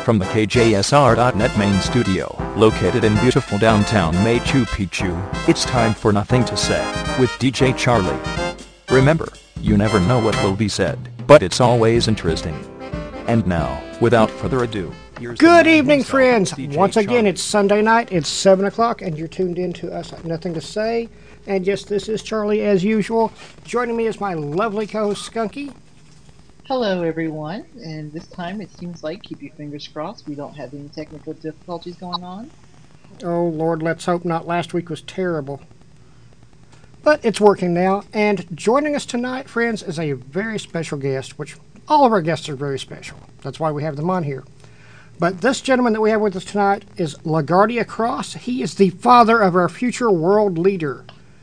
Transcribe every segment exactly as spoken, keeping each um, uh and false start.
from the K J S R dot net main studio, located in beautiful downtown Machu Picchu, it's time for Nothing to Say, with D J Charlie. Remember, you never know what will be said, but it's always interesting. And now, without further ado, here's Good evening, friends. Once again, it's Sunday night, it's seven o'clock, and you're tuned in to us at Nothing to Say. And yes, this is Charlie as usual. Joining me is my lovely co-host, Skunky. Hello, everyone. And this time, it seems like, keep your fingers crossed, we don't have any technical difficulties going on. Oh, Lord, let's hope not. Last week was terrible. But it's working now. And joining us tonight, friends, is a very special guest, which all of our guests are very special. That's why we have them on here. But this gentleman that we have with us tonight is LaGuardia Cross. He is the father of our future world leader.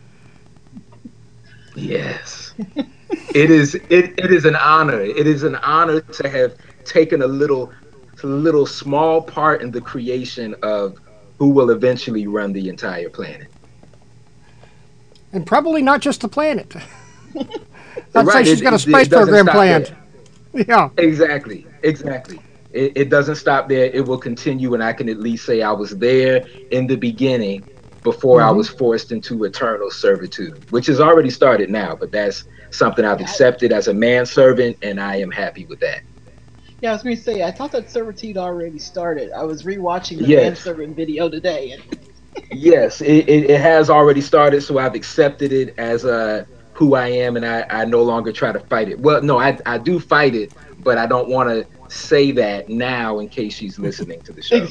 Yes. It is it, it is an honor. It is an honor to have taken a little little small part in the creation of who will eventually run the entire planet. And probably not just the planet. I'd Right, say she's it- got a it- space it doesn't program stop planned. there. Yeah. Exactly. Exactly. It, it doesn't stop there. It will continue, and I can at least say I was there in the beginning before I Mhm. was forced into eternal servitude, which has already started now, but that's something I've accepted as a manservant, and I am happy with that. Yeah, I was going to say, I thought that servitude already started. I was rewatching the Yes. manservant video today. And Yes, it, it, it has already started, so I've accepted it as uh, who I am, and I, I no longer try to fight it. Well, no, I, I do fight it, but I don't want to say that now in case she's listening to the show.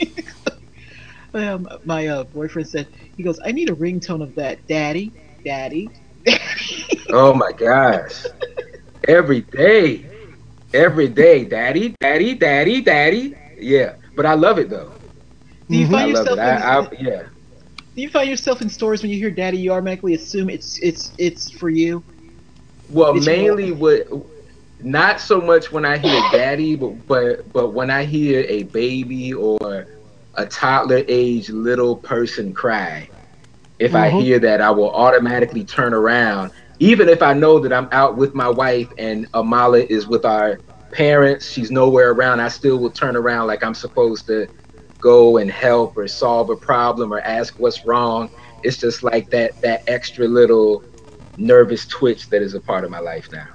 um, my uh, boyfriend said, he goes, I need a ringtone of that. Daddy, daddy, daddy. Oh my gosh. Every day. Every day. Daddy, daddy, daddy, daddy. Yeah. But I love it though. Do you Mhm. I find love yourself it. in, I, I, yeah. do you find yourself in stores when you hear daddy, you automatically assume it's it's it's for you? Well, It's mainly what not so much when I hear daddy, but but but when I hear a baby or a toddler age little person cry, if I Mhm. hear that, I will automatically turn around. Even if I know that I'm out with my wife and Amala is with our parents, she's nowhere around, I still will turn around like I'm supposed to go and help or solve a problem or ask what's wrong. It's just like that that extra little nervous twitch that is a part of my life now.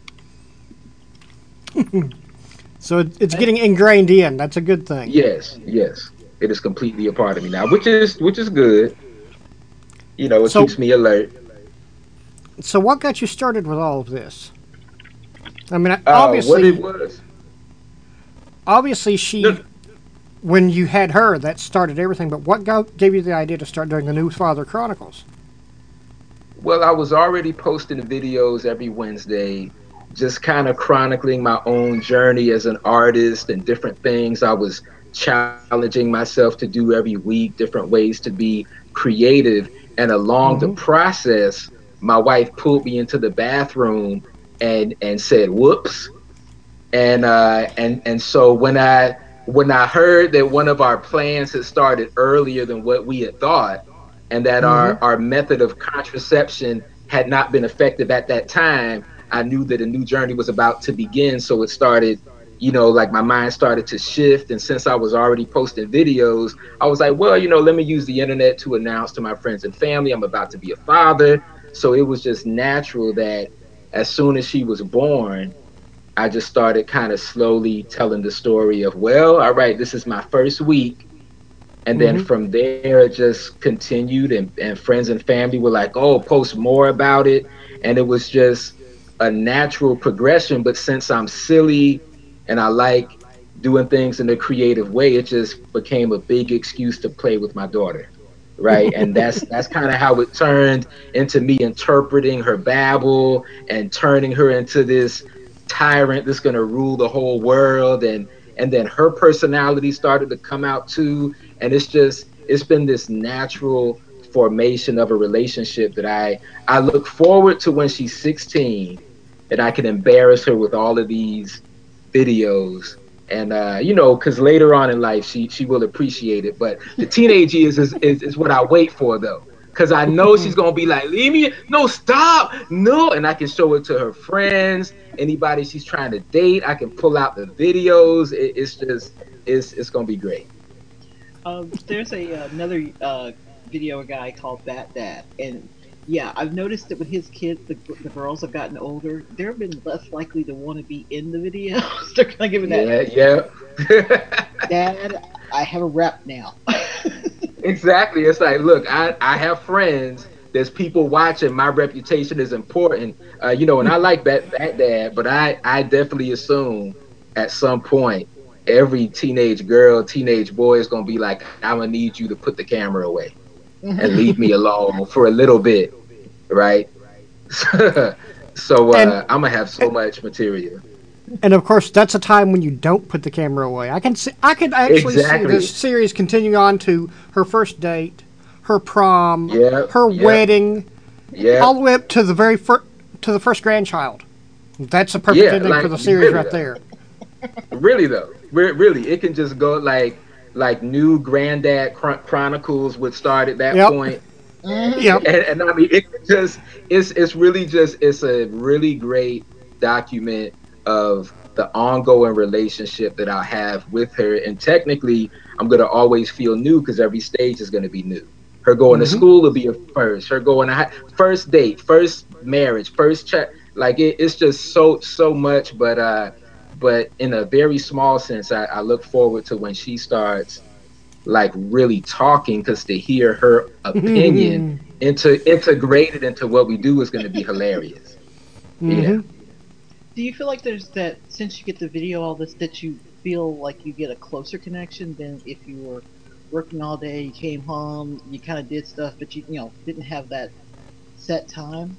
So it- it's getting ingrained in. That's a good thing. Yes, yes. It is completely a part of me now, which is which is good. You know, it So- keeps me alert. So what got you started with all of this? I mean, Uh, obviously, what it was. obviously she, No. when you had her, that started everything. But what go, gave you the idea to start doing the New Father Chronicles? Well, I was already posting videos every Wednesday, just kind of chronicling my own journey as an artist and different things I was challenging myself to do every week, different ways to be creative. And along the Mhm. process, my wife pulled me into the bathroom and and said, "Whoops." And uh, and and so when I when I heard that one of our plans had started earlier than what we had thought, and that our, Mhm. our method of contraception had not been effective at that time, I knew that a new journey was about to begin. So it started, you know, like my mind started to shift. And since I was already posting videos, I was like, well, you know, let me use the internet to announce to my friends and family I'm about to be a father. So it was just natural that as soon as she was born, I just started kind of slowly telling the story of, well, all right, this is my first week. And then Mhm. from there, it just continued, and, and friends and family were like, oh, post more about it. And it was just a natural progression. But since I'm silly and I like doing things in a creative way, it just became a big excuse to play with my daughter. Right. And that's that's kind of how it turned into me interpreting her babble and turning her into this tyrant that's going to rule the whole world. And and then her personality started to come out too, and it's just it's been this natural formation of a relationship that i i look forward to when she's sixteen, and I can embarrass her with all of these videos. And uh you know, because later on in life she she will appreciate it, but the teenage years is is, is what I wait for though, because I know she's gonna be like, leave me, no, stop, no. And I can show it to her friends, anybody she's trying to date, I can pull out the videos. It, it's just it's it's gonna be great. Um, there's a another uh, video guy called Bat Dad, and yeah, I've noticed that with his kids, the, the girls have gotten older. They've been less likely to want to be in the videos. They're kind of giving that. Yeah, yeah. Dad, I have a rep now. Exactly. It's like, look, I, I have friends. There's people watching. My reputation is important. Uh, you know, and I like that that dad, but I, I definitely assume at some point every teenage girl, teenage boy is gonna be like, I'm gonna need you to put the camera away and leave me alone for a little bit, right? So uh, And- I'm gonna have so much material. And of course, that's a time when you don't put the camera away. I can see, I could actually Exactly. see this series continuing on to her first date, her prom, Yeah, her yeah. wedding, Yeah. all the way up to the very first to the first grandchild. That's a perfect Yeah, ending like, for the series really right though. there. Really though, Re- really, it can just go like like new Granddad Chron- Chronicles would start at that Yep. point. Yep. And, and I mean, it just it's it's really just it's a really great document of the ongoing relationship that I have with her. And technically, I'm gonna always feel new because every stage is gonna be new. Her going to school will be a first. Her going to high, first date, first marriage, first check. Like it, it's just so so much. But uh, but in a very small sense, I, I look forward to when she starts like really talking, because to hear her opinion into integrated into what we do is going to be hilarious. Yeah. Do you feel like there's that, since you get the video, all this, that you feel like you get a closer connection than if you were working all day, you came home, you kind of did stuff, but you you know didn't have that set time?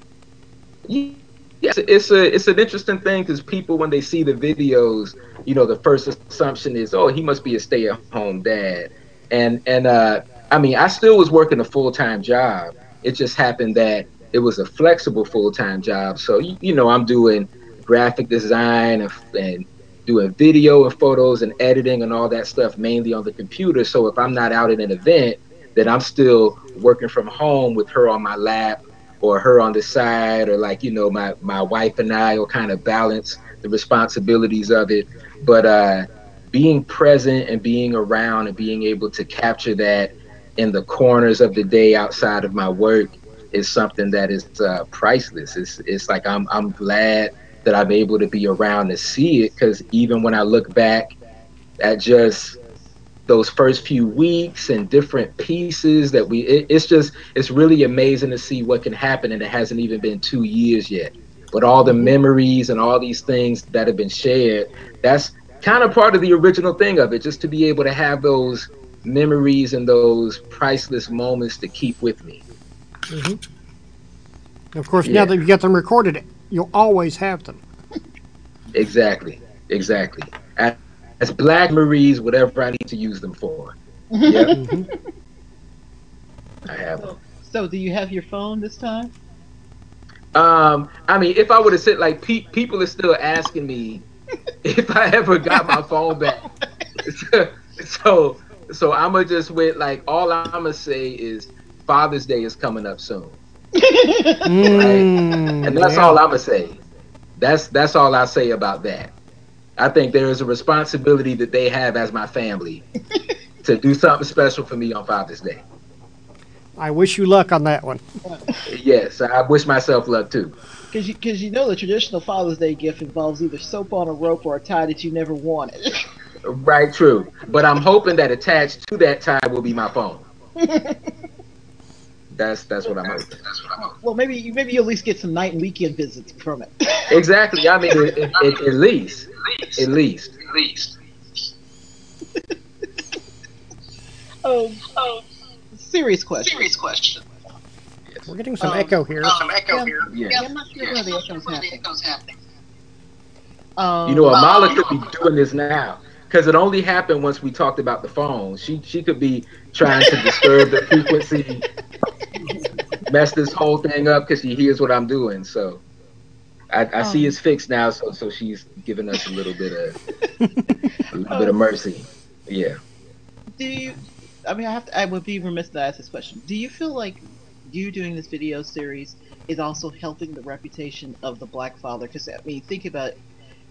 Yes, it's a it's an interesting thing because people, when they see the videos, you know, the first assumption is, oh, he must be a stay-at-home dad, and and uh, I mean, I still was working a full-time job. It just happened that it was a flexible full-time job. So you, you know, I'm doing graphic design and, and doing video and photos and editing and all that stuff mainly on the computer. So if I'm not out at an event, then I'm still working from home with her on my lap or her on the side, or like, you know, my, my wife and I will kind of balance the responsibilities of it. But uh, being present and being around and being able to capture that in the corners of the day outside of my work is something that is uh, priceless. It's, it's like I'm, I'm glad that I'm able to be around to see it, because even when I look back at just those first few weeks and different pieces that we it, it's just it's really amazing to see what can happen, and it hasn't even been two years yet, but all the memories and all these things that have been shared, that's kind of part of the original thing of it, just to be able to have those memories and those priceless moments to keep with me. Of course, Yeah. now that you get them recorded, you'll always have them. Exactly, exactly. As, as Black Marie's, whatever I need to use them for. Yep. I have them. So, do you have your phone this time? Um, I mean, if I would have said, like, pe- people are still asking me if I ever got my phone back. so, so I'm gonna just wait. Like, all I'm gonna say is Father's Day is coming up soon, right? And that's all I'm gonna say. That's that's all I say about that. I think there is a responsibility that they have as my family to do something special for me on Father's Day. I wish you luck on that one. Yes, I wish myself luck too. Because you, cause you know the traditional Father's Day gift involves either soap on a rope or a tie that you never wanted. Right, true. But I'm hoping that attached to that tie will be my phone. That's that's what I'm hoping. That's what I'm hoping. Well, maybe you maybe you at least get some night and weekend visits from it. Exactly. I mean, at, at, at least, at least, at least. Oh, oh, serious question. Serious question. We're getting some Um, echo here. Some echo Yeah. here. Yeah. Yeah, I'm not sure where the echo's happening. Um, You know, Amala could be doing this now, because it only happened once we talked about the phone. She she could be trying to disturb the frequency, mess this whole thing up because she hears what I'm doing. So I, I see Um. it's fixed now. So so she's giving us a little bit of a little bit of mercy. Yeah. do you? I mean, I have to. I would be remiss to ask this question. Do you feel like you doing this video series is also helping the reputation of the Black father? Because I mean, think about it.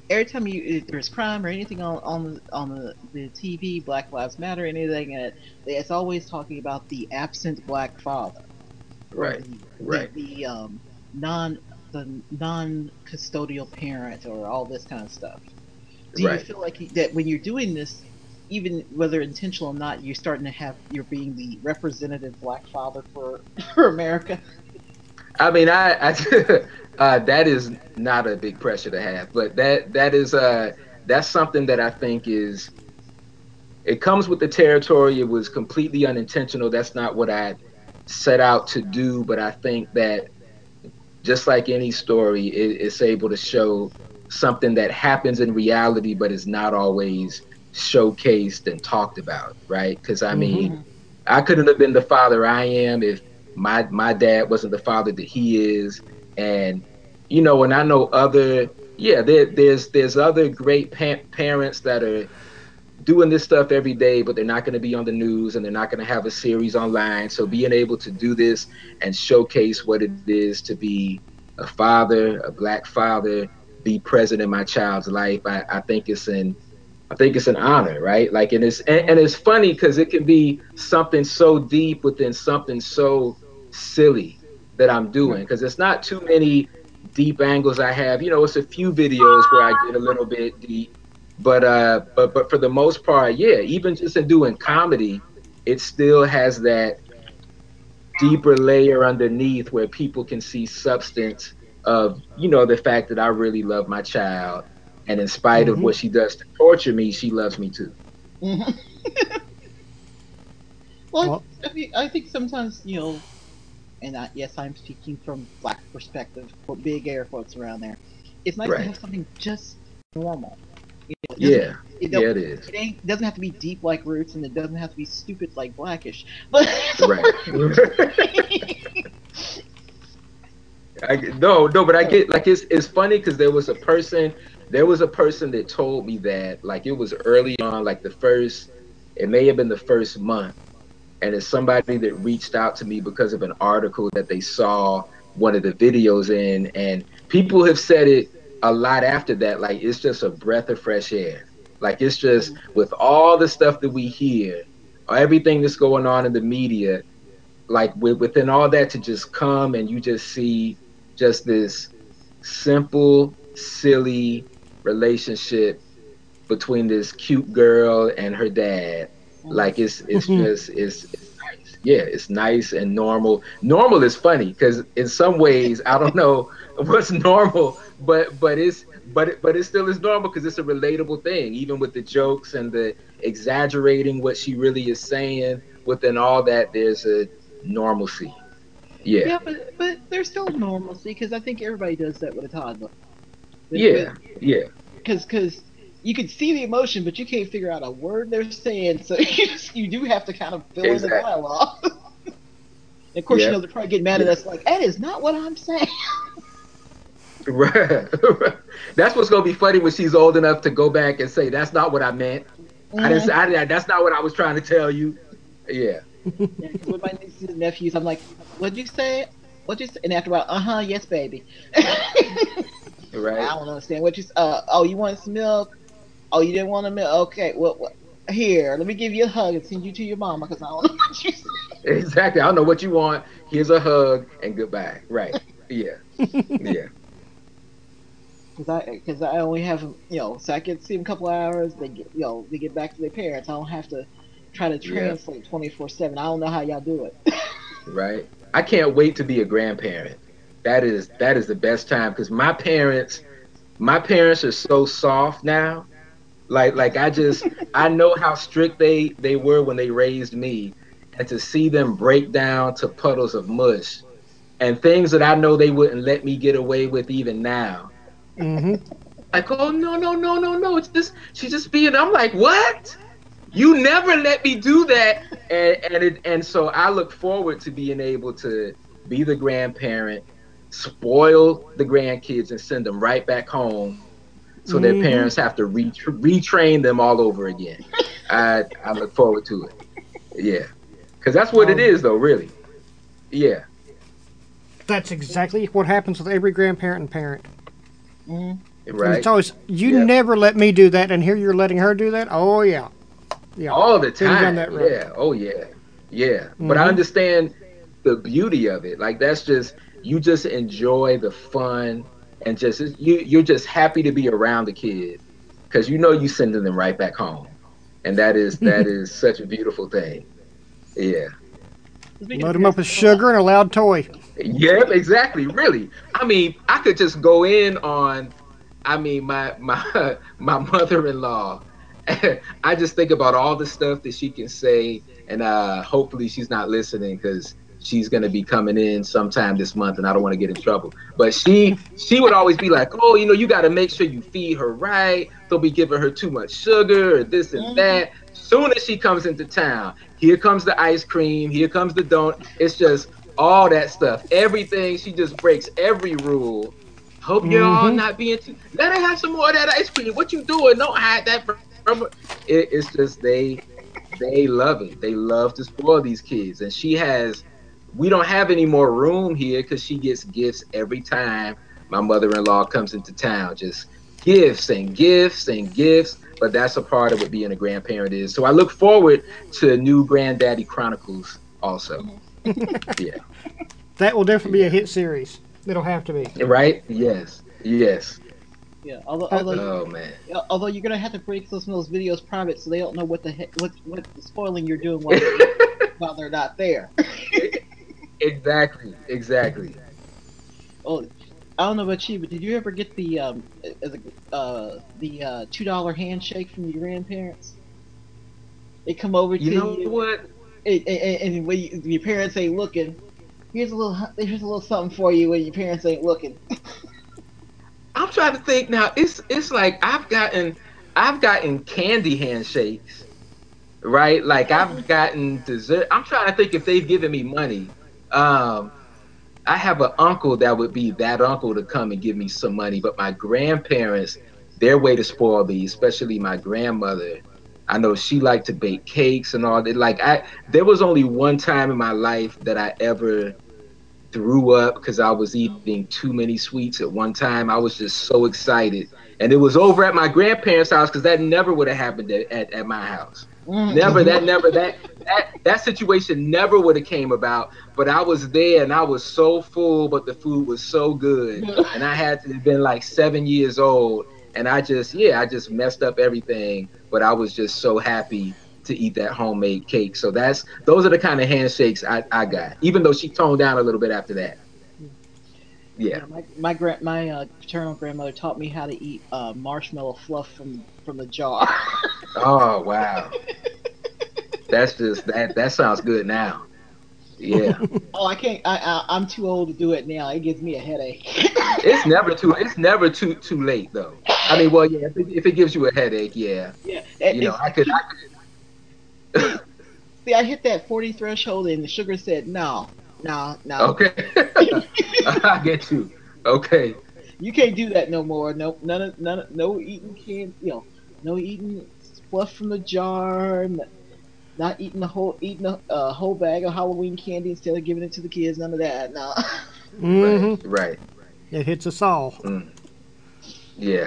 every time you if there's crime or anything on on the on the, the T V, Black Lives Matter, anything, and it's always talking about the absent black father or Right. the the, Right. the um non the non custodial parent or all this kind of stuff. Do you Right. feel like you- that when you're doing this, even whether intentional or not, you're starting to have you're being the representative black father for for America? I mean, I, I uh, that is not a big pressure to have, but that that is uh that's something that I think is it comes with the territory. It was completely unintentional. That's not what I set out to do, but I think that just like any story, it, it's able to show something that happens in reality, but is not always showcased and talked about, right? Because I Mm-hmm. mean, I couldn't have been the father I am if my my dad wasn't the father that he is, and you know, and I know other, yeah, there, there's there's other great pa- parents that are doing this stuff every day, but they're not going to be on the news and they're not going to have a series online. So being able to do this and showcase what it is to be a father, a black father, be present in my child's life, I, I think it's an I think it's an honor, right? Like, and it's and, and it's funny because it can be something so deep within something so silly that I'm doing Right. because it's not too many deep angles I have. You know, it's a few videos where I get a little bit deep, but uh, but but for the most part, yeah, even just in doing comedy, it still has that deeper layer underneath where people can see substance of, you know, the fact that I really love my child. And in spite of Mm-hmm. what she does to torture me, she loves me too. Mhm. Well, Well, I mean, I think sometimes you know, and I, yes, I'm speaking from black perspective, put big air quotes around there. It's nice to Right. have something just normal. You know, it doesn't Yeah. it don't Yeah, it is. it ain't doesn't have to be deep like Roots, and it doesn't have to be stupid like Blackish. But Right. I, no, no, but I get like it's it's funny because there was a person there was a person that told me that like it was early on, like the first it may have been the first month, and it's somebody that reached out to me because of an article that they saw one of the videos in, and people have said it a lot after that, like it's just a breath of fresh air. Like it's just with all the stuff that we hear, everything that's going on in the media, like with, within all that to just come and you just see just this simple, silly relationship between this cute girl and her dad. Like it's it's just it's it's nice. Yeah, it's nice and normal. Normal is funny because in some ways I don't know what's normal, but but it's but it, but it still is normal because it's a relatable thing, even with the jokes and the exaggerating what she really is saying. Within all that, there's a normalcy. Yeah, yeah, but but there's still normalcy because I think everybody does that with a toddler. With with yeah, yeah, because because you can see the emotion, but you can't figure out a word they're saying, so you, you do have to kind of fill in the exactly. dialogue. And of course, you know Yep. they're probably getting mad at Yeah. us like that is not what I'm saying. Right. That's what's gonna be funny when she's old enough to go back and say, "That's not what I meant. I didn't. Say, Mm. I, didn't- That's not what I was trying to tell you." Yeah. Yeah, because with my nieces and nephews, I'm like, "What'd you say? What'd you say?" And after a while, uh huh, yes, baby. I Right. don't understand what you. Uh, oh, you wanted some milk? Oh, you didn't want a milk? Okay, well, well, here, let me give you a hug and send you to your mama because I don't know what you said. Exactly. I don't know what you want. Here's a hug and goodbye. Right. Yeah. Yeah. Because I, because I only have, you know, so I can see them a couple hours. They get, you know, they get back to their parents. I don't have to try to Yeah. translate twenty four seven. I don't know how y'all do it. Right. I can't wait to be a grandparent. That is that is the best time because my parents my parents are so soft now. Like like I just I know how strict they they were when they raised me, and to see them break down to puddles of mush and things that I know they wouldn't let me get away with even now. mm-hmm. Like, oh no, no, no, no, no. It's just she's just being I'm like, what? You never let me do that. And and it and so I look forward to being able to be the grandparent, spoil the grandkids and send them right back home so their parents have Mm-hmm. to re- retrain them all over again. I I look forward to it. Yeah. Cuz that's what it Um, is though, really. Yeah. that's exactly what happens with every grandparent and parent. Mm-hmm. And Right. it's always, you Yep. never let me do that, and here you're letting her do that? Oh, yeah. Yeah. All the Been down time. that road. Yeah. Oh yeah. Yeah. But I Mhm. understand the beauty of it. Like that's just you just enjoy the fun and just you you're just happy to be around the kid because you know you sending them right back home, and that is that is such a beautiful thing. Yeah. Speaking of Load them up parents, with sugar and a loud toy. Yep. Exactly. Really. I mean, I could just go in on. I mean, my my my mother-in-law. I just think about all the stuff that she can say, and uh, hopefully she's not listening because she's gonna be coming in sometime this month, and I don't want to get in trouble. But she she would always be like, "Oh, you know, you got to make sure you feed her right. Don't be giving her too much sugar or this and Mhm. that." Soon as she comes into town, here comes the ice cream, here comes the donut. It's just all that stuff. Everything. She just breaks every rule. Hope you're all Mm-hmm. not being too. Let her have some more of that ice cream. What you doing? Don't hide that from her. It, it's just they they love it. They love to spoil these kids. And she has, we don't have any more room here because she gets gifts every time my mother-in-law comes into town. Just gifts and gifts and gifts. But that's a part of what being a grandparent is. So I look forward to new Granddaddy Chronicles also. Yeah. That will definitely be a Yeah. hit series. It'll have to be. Right? Yes. Yes. Yeah, although Uh, although Oh man. although you're gonna have to break those some of those videos private so they don't know what the heck what what the spoiling you're doing while they're, while they're not there. Exactly. Exactly. Oh, I don't know about you, but did you ever get the um as a, uh the uh two dollar handshake from your grandparents? They come over You to know you, what? and, and, and when you, your parents ain't looking, here's a little here's a little something for you when your parents ain't looking. I'm trying to think now. It's it's like I've gotten I've gotten candy handshakes, right? Like I've gotten dessert. I'm trying to think if they've given me money. Um, I have an uncle that would be that uncle to come and give me some money, but my grandparents, their way to spoil me, especially my grandmother. I know she liked to bake cakes and all that. Like I, there was only one time in my life that I ever threw up because I was eating too many sweets at one time. I was just so excited. And it was over at my grandparents' house because that never would have happened at, at, at my house. Never, that never, that that that situation never would have came about. But I was there and I was so full, but the food was so good. And I had to have been like seven years old. And I just, yeah, I just messed up everything. But I was just so happy to eat that homemade cake. So that's those are the kind of handshakes I, I got. Even though she toned down a little bit after that. Yeah. Yeah, my my grand my uh, paternal grandmother taught me how to eat uh, marshmallow fluff from from the jar. Oh wow. That's just that that sounds good now. Yeah. Oh, I can't. I, I I'm too old to do it now. It gives me a headache. It's never too it's never too too late though. I mean, well, yeah, if it, if it gives you a headache, yeah. Yeah, it, You know, it's, I could, I see, I hit that forty threshold, and the sugar said no, no, could no. okay. I get you. Okay. You can't do that no more. No, none of none of, no eating can you know, no eating fluff from the jar. n- Not eating the whole eating a uh, whole bag of Halloween candy instead of giving it to the kids. None of that. No. Right. Mm-hmm. Right. It hits us all. Mm. Yeah.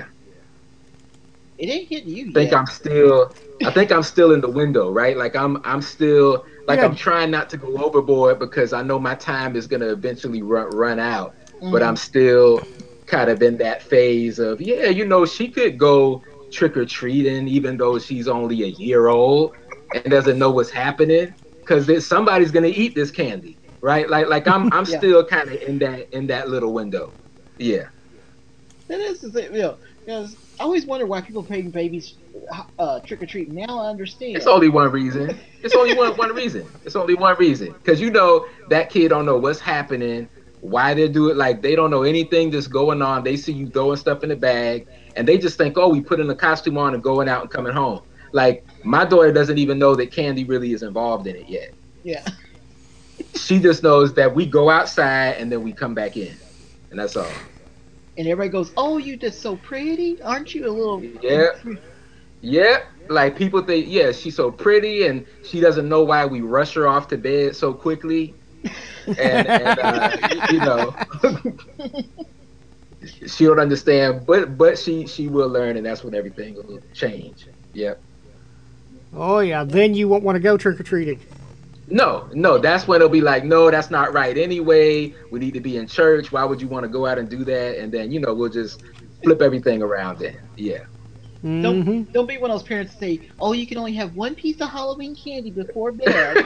It ain't hitting you I think yet. I'm still I think I'm still in the window, right? Like I'm I'm still like Yeah. I'm trying not to go overboard because I know my time is gonna eventually run run out. But I'm Mm. still kind of in that phase of, yeah, you know, she could go trick or treating even though she's only a year old and doesn't know what's happening because somebody's gonna eat this candy, right? Like like I'm I'm Yeah, still kind of in that in that little window. Yeah. that is the thing. You know, 'cause I always wonder why people pay babies uh, trick or treat. Now I It's understand. only one reason. It's only one one reason. It's only one reason. Because you know that kid don't know what's happening, why they do it. Like they don't know anything that's going on. They see you throwing stuff in the bag, and they just think, oh, we putting a costume on and going out and coming home. Like my daughter doesn't even know that candy really is involved in it yet. Yeah. She just knows that we go outside and then we come back in, and that's all. And everybody goes, "Oh, you just so pretty, aren't you? A little." Yeah, yeah. Like people think, yeah, she's so pretty, and she doesn't know why we rush her off to bed so quickly. And and uh, y- you know, she don't understand, but but she she will learn, and that's when everything will change. Yep. Oh yeah, then you won't want to go trick or treating. No, no, that's when it'll be like, no, that's not right anyway. We need to be in church. Why would you want to go out and do that? And then, you know, we'll just flip everything around then. Yeah. Don't Mm-hmm. don't be one of those parents that say, "Oh, you can only have one piece of Halloween candy before bed."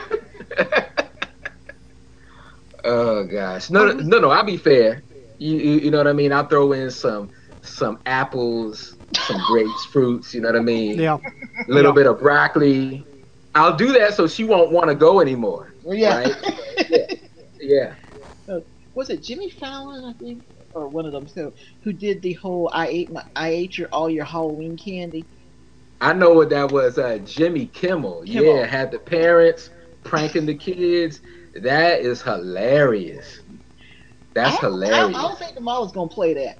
Oh gosh. No, Or no, was no, no, I'll be fair. You, you you know what I mean? I'll throw in some some apples, some grapes, fruits, you know what I mean? Yeah. A little Yeah. bit of broccoli. I'll do that so she won't want to go anymore. yeah. Right? Yeah. Yeah. Uh, was it Jimmy Fallon, I think, or one of them? So who did the whole "I ate my I ate your all your Halloween candy"? I know what that was. Uh, Jimmy Kimmel. Yeah, Kimmel. had the parents pranking the kids. That is hilarious. I That's don't, I, I hilarious. don't think the mom was gonna play that.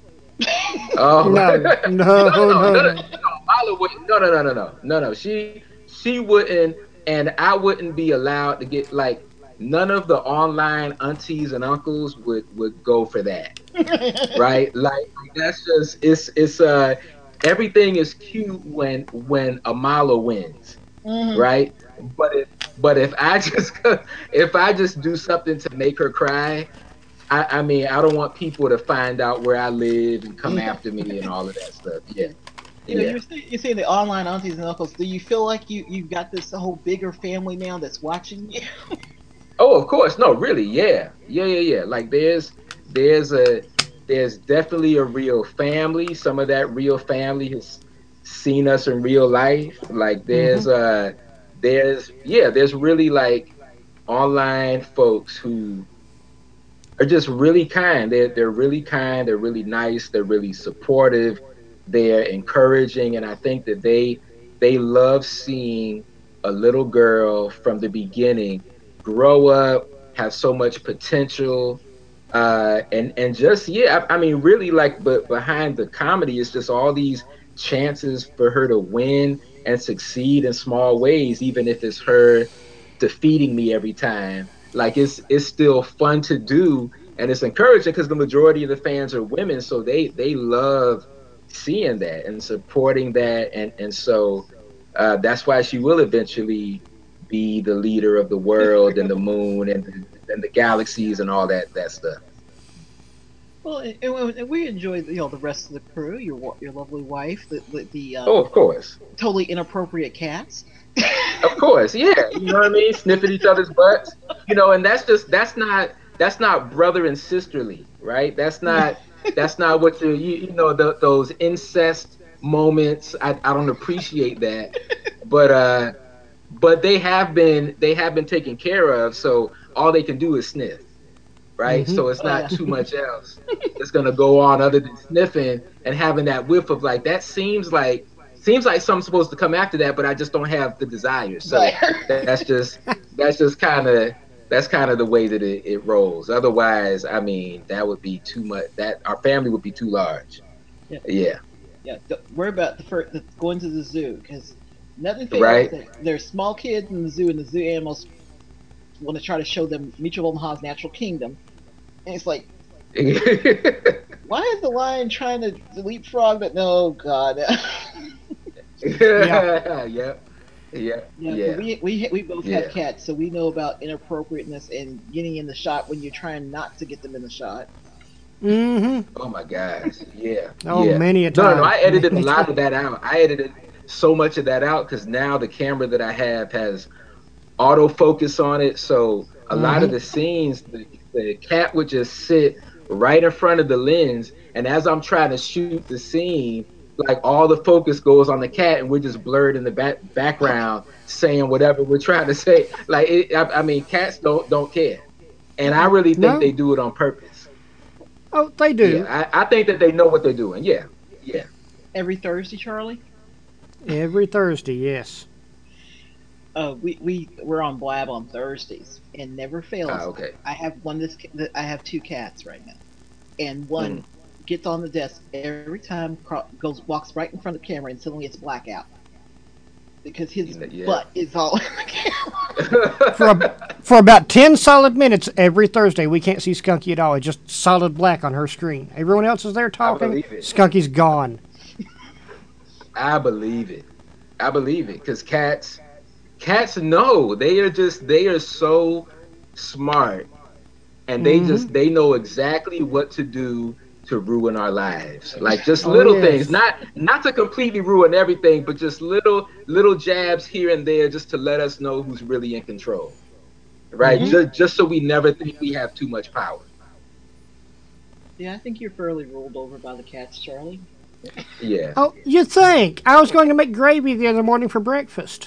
Oh No. no, No. no, No. no, no, No. no. Mala wouldn't. No, no, no, no, no, no, no. She she wouldn't, and I wouldn't be allowed to get like none of the online aunties and uncles would would go for that. Right? Like that's just it's it's uh everything is cute when when Amala wins, hmm right? But if but if I just if I just do something to make her cry, I, I mean I don't want people to find out where I live and come Yeah. after me and all of that stuff. Yeah, Yeah. You know, yeah. you're say- you're saying the online aunties and uncles. Do you feel like you you've got this whole bigger family now that's watching you? Oh, of course. No, really. Yeah. Yeah, yeah, yeah. Like there's there's a there's definitely a real family. Some of that real family has seen us in real life. Like Mm-hmm. there's uh there's yeah, there's really like online folks who are just really kind. They're they're really kind, they're really nice, they're really supportive, they're encouraging, and I think that they they love seeing a little girl from the beginning grow up, have so much potential, uh, and and just yeah, I, I mean, really like, but behind the comedy is just all these chances for her to win and succeed in small ways, even if it's her defeating me every time. Like it's it's still fun to do, and it's encouraging because the majority of the fans are women, so they they love seeing that and supporting that, and and so uh, that's why she will eventually be the leader of the world and the moon and the, and the galaxies and all that that stuff. Well, and, and and we enjoy you know the rest of the crew, your wa- your lovely wife, the the, the Oh, um, of course, totally inappropriate cats. of course, yeah. You know what I mean? Sniffing each other's butts, you know, and that's just that's not that's not brother and sisterly, right? That's not that's not what you you, you know the, those incest moments. I, I don't appreciate that, but uh, but they have been they have been taken care of. So all they can do is sniff, right? Mm-hmm. So it's Oh not yeah. too much else that's gonna go on other than sniffing and having that whiff of like that seems like seems like something's supposed to come after that, but I just don't have the desire. So that's just that's just kind of that's kind of the way that it, it rolls. Otherwise, I mean, that would be too much. That our family would be too large. Yeah. Yeah. Yeah, th- worry about the first the, going to the zoo because nothing fails. Right. There, there's small kids in the zoo, and the zoo animals want to try to show them Mutual of Omaha's natural kingdom, and it's like, why is the lion trying to leapfrog that? No, God. Yeah. yeah. Yeah. Yeah. Yeah, but Yeah. we we we both have Yeah. cats, so we know about inappropriateness and getting in the shot when you're trying not to get them in the shot. Mm-hmm. Oh my gosh. Yeah. Oh, Yeah. many a No, no, no. time. I edited a Many lot times. of that out. I edited so much of that out because now the camera that I have has autofocus on it. So a lot of Mm-hmm. the scenes, the, the cat would just sit right in front of the lens. And as I'm trying to shoot the scene, like all the focus goes on the cat and we're just blurred in the back background saying whatever we're trying to say. Like, it, I, I mean, cats don't don't care. And I Uh-uh. really think they No. do it on purpose. Oh, they Yeah, do. I, I think that they know what they're doing. Yeah, yeah. Every Thursday, Charlie. Every Thursday, yes. Uh, we we we're on Blab on Thursdays, and never Ah, fails. okay. I have one this I have two cats right now, and one Mm. gets on the desk every time, cro- goes walks right in front of the camera, and suddenly it's blackout. because his Yeah. butt is all in the camera. For, a, for about ten solid minutes every Thursday, we can't see Skunky at all. It's just solid black on her screen. Everyone else is there talking. believe it. Skunky's gone. I believe it. I believe it because cats, cats know they are just they are so smart, and they Mhm. just they know exactly what to do to ruin our lives. Like just Oh, little yes. things, not not to completely ruin everything, but just little little jabs here and there, just to let us know who's really in control. Right? Mhm. Just just so we never think we have too much power. Yeah, I think you're fairly ruled over by the cats, Charlie. Yeah. Oh, you think? I was going to make gravy the other morning for breakfast.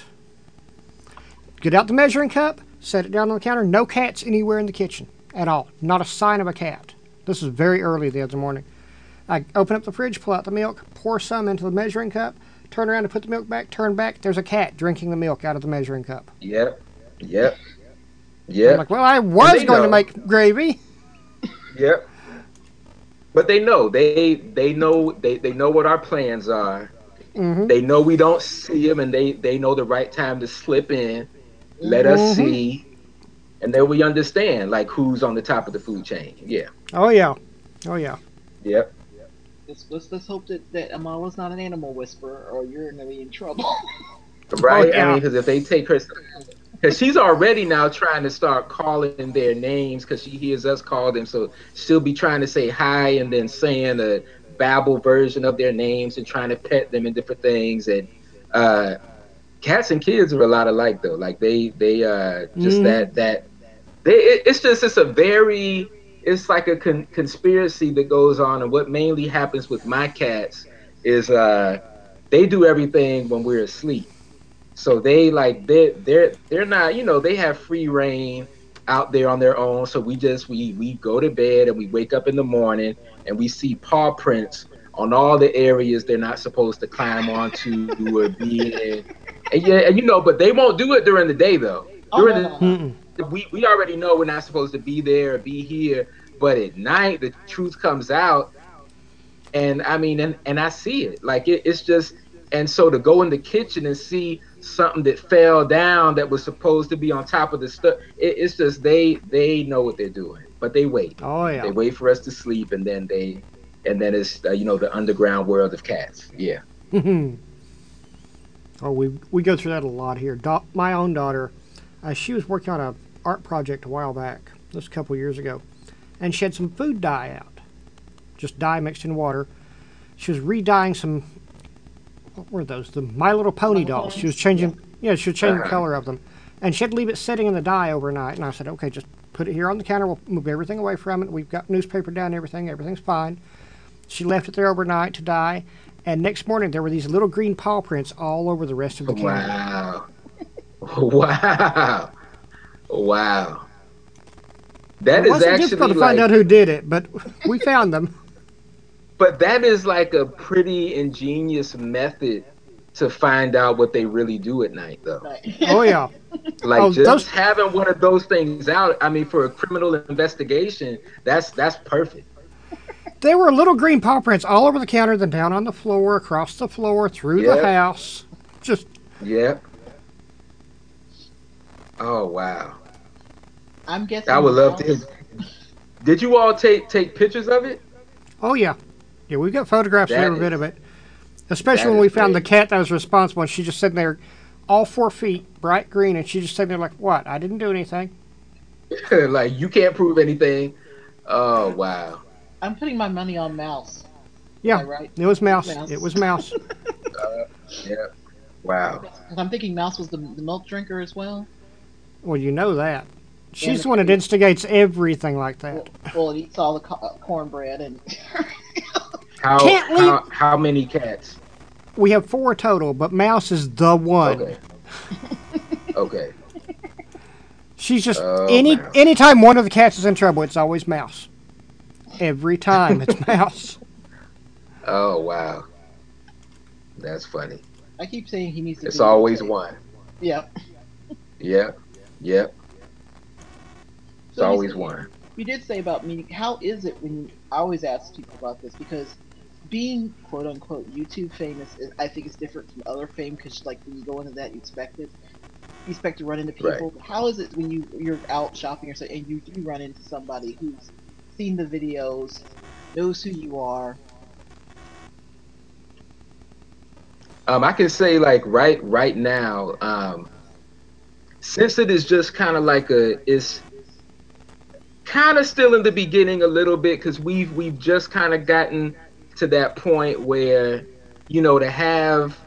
Get out the measuring cup, set it down on the counter. No cats anywhere in the kitchen at all. Not a sign of a cat. This was very early the other morning. I open up the fridge, pull out the milk, pour some into the measuring cup, turn around to put the milk back, turn back. There's a cat drinking the milk out of the measuring cup. Yep. Yep. I'm Yep. like, well, I was they going to know. make gravy. Yep. But they know they they know they, they know what our plans are. Mm-hmm. They know we don't see them, and they they know the right time to slip in, let us Mhm. see, and then we understand like who's on the top of the food chain. Yeah. Oh, yeah. Oh, yeah. Yep. Let's, let's, let's hope that, that Amala's not an animal whisperer, or you're going to be in trouble. Right. yeah. I mean, because if they take her, because she's already now trying to start calling their names because she hears us call them, so she'll be trying to say hi and then saying a babble version of their names and trying to pet them and different things. And uh, cats and kids are a lot alike, though. Like they they uh just Mhm. that that they it, it's just it's a very it's like a con- conspiracy that goes on. And what mainly happens with my cats is uh they do everything when we're asleep. So they like they they're they're not, you know, they have free reign out there on their own. So we just we we go to bed and we wake up in the morning and we see paw prints on all the areas they're not supposed to climb onto or be in. And yeah, and you know, but they won't do it during the day though. Oh, During no, the no, no. Mm-mm. we, we already know we're not supposed to be there or be here, but at night the truth comes out. And I mean, and, and I see it like it, it's just, and so to go in the kitchen and see something that fell down that was supposed to be on top of the stuff, it, it's just they they know what they're doing, but they wait. Oh, yeah. They wait for us to sleep, and then they and then it's uh, you know, the underground world of cats. Yeah. Oh, we we go through that a lot here. Da- my own daughter, uh, she was working on a art project a while back, this a couple years ago, and she had some food dye out, just dye mixed in water. She was re-dyeing some. What were those? The My Little Pony My Little dolls. She Ponies? was changing. Yeah, she was changing the Uh-huh. color of them, and she had to leave it sitting in the dye overnight. And I said, okay, just put it here on the counter. We'll move everything away from it. We've got newspaper down, and everything. Everything's fine. She left it there overnight to dye. And next morning, there were these little green paw prints all over the rest of the counter. Wow. Wow. Wow. That It is wasn't actually difficult to like, find out who did it, but we found them. but that is like a pretty ingenious method to find out what they really do at night, though. Right. Oh, yeah. Like Oh, just those- having one of those things out. I mean, for a criminal investigation, that's that's perfect. There were little green paw prints all over the counter, then down on the floor, across the floor, through Yep. the house. Just, Yep. Oh wow. I'm guessing. I would love to. Mouse- Did you all take take pictures of it? oh, yeah. Yeah, we've got photographs of That every bit is- of it. Especially that when we is found the great. cat that was responsible, and she just sitting there, all four feet, bright green, and she just sitting there like, what? I didn't do anything. Like you can't prove anything. Oh wow. I'm putting my money on Mouse. Yeah, Am I right? it was Mouse. Mouse. It was Mouse. Yep. Wow. 'Cause I'm thinking Mouse was the, the milk drinker as well. Well, you know that. She's the the one that cookie. instigates everything like that. Well, well, it eats all the co- uh, cornbread and. How Can't leave- how, how many cats? We have four total, but Mouse is the one. Okay. Okay. She's just Oh, any Mouse. anytime one of the cats is in trouble, it's always Mouse. Every time it's Mouse. Oh wow. That's funny. I keep saying he needs to. It's be always okay. one. Yep. Yep. Yep. It's So you always said- one. You did say about meeting. How is it when you, I always ask people about this because being quote unquote YouTube famous, is, I think, is different from other fame because, like, when you go into that, you expect it. You expect to run into Right. people. How is it when you you're out shopping or something and you do run into somebody who's seen the videos, knows who you are? Um, I can say like right right now, um, since it is just kind of like a, it's kind of still in the beginning a little bit because we've we've just kind of gotten to that point where, you know, to have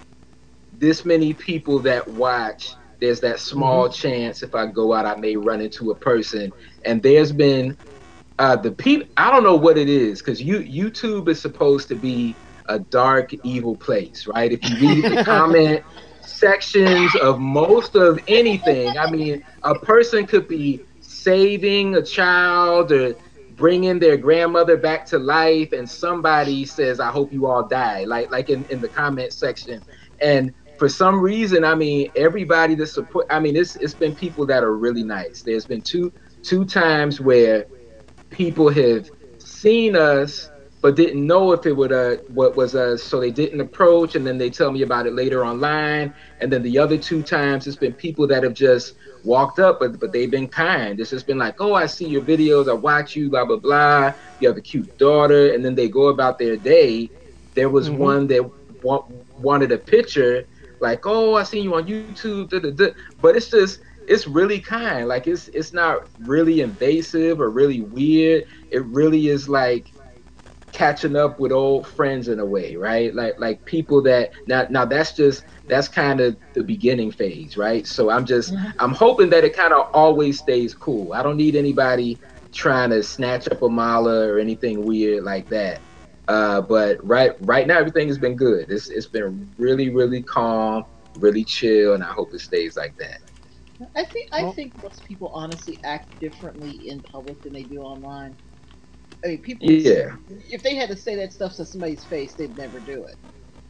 this many people that watch, there's that Mm-hmm. small chance if I go out, I may run into a person. And there's been uh, the people, I don't know what it is because you YouTube is supposed to be a dark, evil place, right? If you read the comment sections of most of anything, I mean, a person could be saving a child or bringing their grandmother back to life, and somebody says, "I hope you all die," like like in in the comment section, and for some reason, I mean, everybody that support, I mean, it's it's been people that are really nice. There's been two two times where people have seen us but didn't know if it would uh what was us, so they didn't approach, and then they tell me about it later online. And then the other two times it's been people that have just walked up, but but they've been kind. It's just been like, oh, I see your videos, I watch you, blah blah blah, you have a cute daughter, and then they go about their day. There was Mm-hmm. one that wa- wanted a picture, like, oh, I seen you on YouTube, da, da, da. But it's just, it's really kind. Like it's it's not really invasive or really weird. It really is like catching up with old friends in a way, right? Like like people that now now that's just that's kind of the beginning phase, right? So I'm just Mhm. I'm hoping that it kind of always stays cool. I don't need anybody trying to snatch up a mala or anything weird like that. Uh, but right right now everything has been good. It's it's been really really calm, really chill, and I hope it stays like that. I think I Well, think most people honestly act differently in public than they do online. I mean, people would, Yeah. if they had to say that stuff to somebody's face, they'd never do it.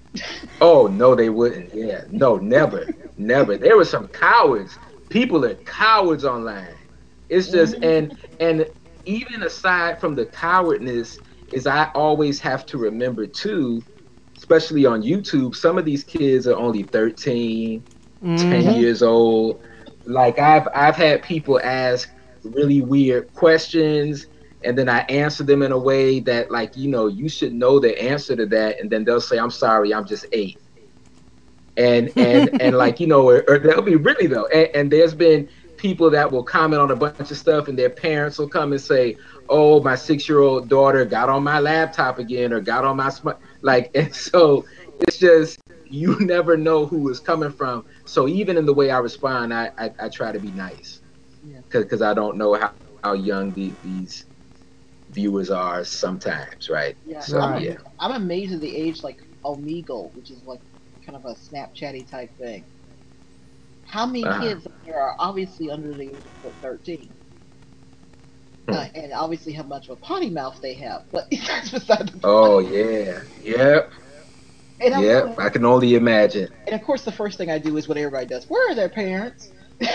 Oh no, they wouldn't. Yeah, no, never, never. There were some cowards. People are cowards online. It's just and Mhm. and even aside from the cowardness, is I always have to remember too, especially on YouTube, some of these kids are only thirteen, ten mm-hmm. Yeah. years old. Like I've I've had people ask really weird questions, and then I answer them in a way that, like, you know, you should know the answer to that, and then they'll say, I'm sorry, I'm just eight. And and and like, you know, or, or they'll be really though. And, and there's been people that will comment on a bunch of stuff, and their parents will come and say, oh, my six-year-old daughter got on my laptop again or got on my smart, like, and so it's just, you never know who is coming from. So even in the way I respond, I I, I try to be nice Yeah. because because I don't know how, how young the, these viewers are sometimes, right? Yeah. So I'm Right. yeah. am I'm amazed at the age like Omegle, which is like kind of a Snapchatty type thing. How many Uh-huh. kids there are obviously under the age of thirteen? Hmm. Uh, and obviously how much of a potty mouth they have, but that's beside the Oh point. yeah. Yep. And I'm Yep. going, I can only imagine. and of course the first thing I do is what everybody does. Where are their parents?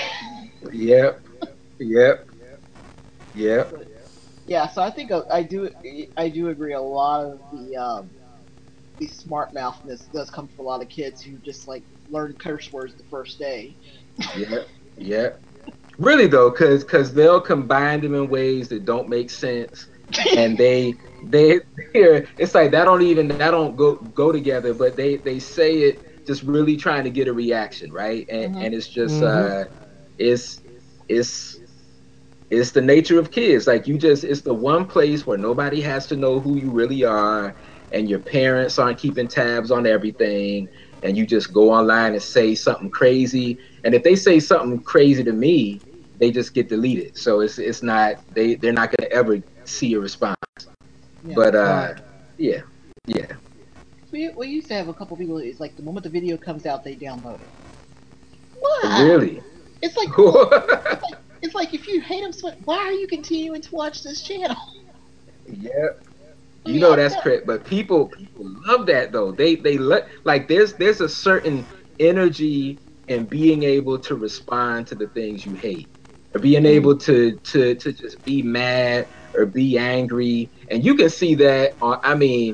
Yep. Yep. Yep. But yeah, so I think uh, I do I do agree. A lot of the um, the smart mouthness does come from a lot of kids who just like learn curse words the first day. Yep. Yep. Really though, because because they'll combine them in ways that don't make sense, and they they they're, it's like that don't even that don't go go together, but they they say it just really trying to get a reaction, right? And Hmm. and it's just Mm-hmm. uh it's it's it's the nature of kids. Like you just, it's the one place where nobody has to know who you really are, and your parents aren't keeping tabs on everything, and you just go online and say something crazy. And if they say something crazy to me, they just get deleted. So it's it's not, they they're not gonna ever see a response. Yeah, But uh, Right. yeah, yeah, we we used to have a couple people. It's like the moment the video comes out, they download it. Why? really. It's like, well, it's like it's like if you hate them, so why are you continuing to watch this channel? Yeah. I You mean, know I've that's got correct, but people people love that though. They they let, like there's there's a certain energy in being able to respond to the things you hate, or being yeah. And able to to to just be mad or be angry, and you can see that on. I mean,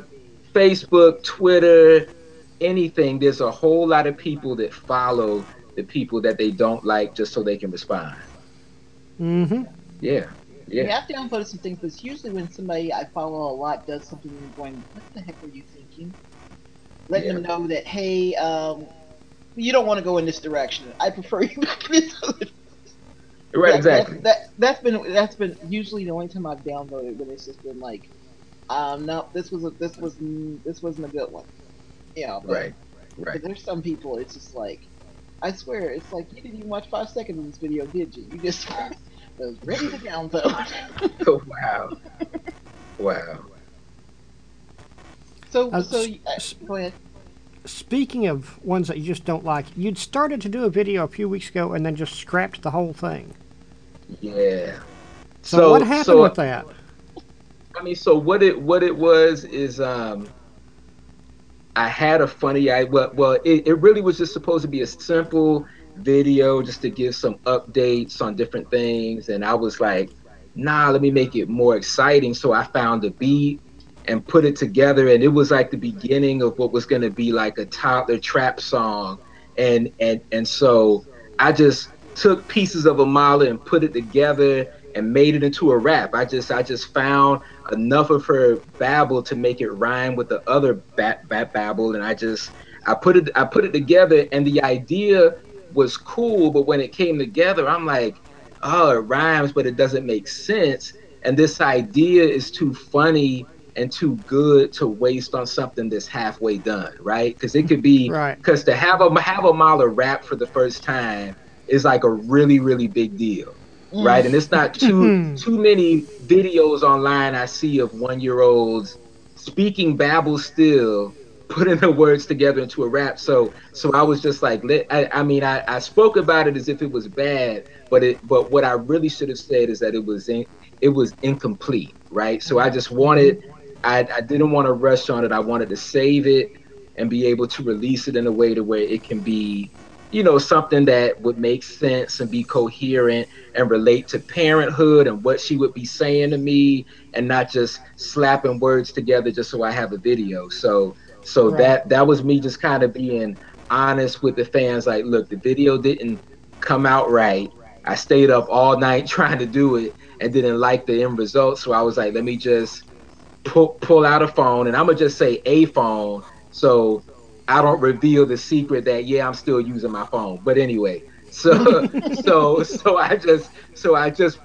Facebook, Twitter, anything. There's a whole lot of people that follow the people that they don't like just so they can respond. Mm-hmm. Yeah, yeah, Yeah, I've downvoted some things, but it's usually when somebody I follow a lot does something and I'm going, what the heck were you thinking? Letting yeah. them know that, hey, um, you don't want to go in this direction. I prefer you back in this other. Right, That, exactly. that, that, that's been that's been usually the only time I've downvoted when it's just been like, um, no, this was a, this was this wasn't a good one, you know. But, Right, but right. there's some people, it's just like, I swear, it's like you didn't even watch five seconds of this video, did you? You just was ready to downvote. Oh, wow, wow. so Uh, so s- uh, s- go ahead. Speaking of ones that you just don't like, you'd started to do a video a few weeks ago and then just scrapped the whole thing. Yeah. So what So, happened with so that? I mean, so what it what it was is um I had a funny I well well it, it really was just supposed to be a simple video just to give some updates on different things, and I was like, nah, let me make it more exciting. So I found a beat and put it together, and it was like the beginning of what was going to be like a toddler trap song, and and and so I just took pieces of Amala and put it together and made it into a rap. I just I just found enough of her babble to make it rhyme with the other bat, bat babble, and I just I put it I put it together, and the idea was cool, but when it came together, I'm like, oh, it rhymes, but it doesn't make sense, and this idea is too funny and too good to waste on something that's halfway done, right? Because it could be Right. because to have a have a Mahler rap for the first time is like a really really big deal, Mm. right? And it's not too too many videos online I see of one year olds speaking babble still, putting the words together into a rap. So so I was just like, let, I, I mean, I, I spoke about it as if it was bad, but it but what I really should have said is that it was in, it was incomplete, right? So I just Mm-hmm. wanted, I, I didn't want to rush on it. I wanted to save it and be able to release it in a way to where it can be, you know, something that would make sense and be coherent and relate to parenthood and what she would be saying to me, and not just slapping words together just so I have a video. So so Right. that that was me just kind of being honest with the fans, like, look, the video didn't come out right. I stayed up all night trying to do it and didn't like the end result. So I was like, let me just pull pull out a phone, and I'm gonna just say a phone, so I don't reveal the secret that yeah, I'm still using my phone. But anyway, so so so I just so I just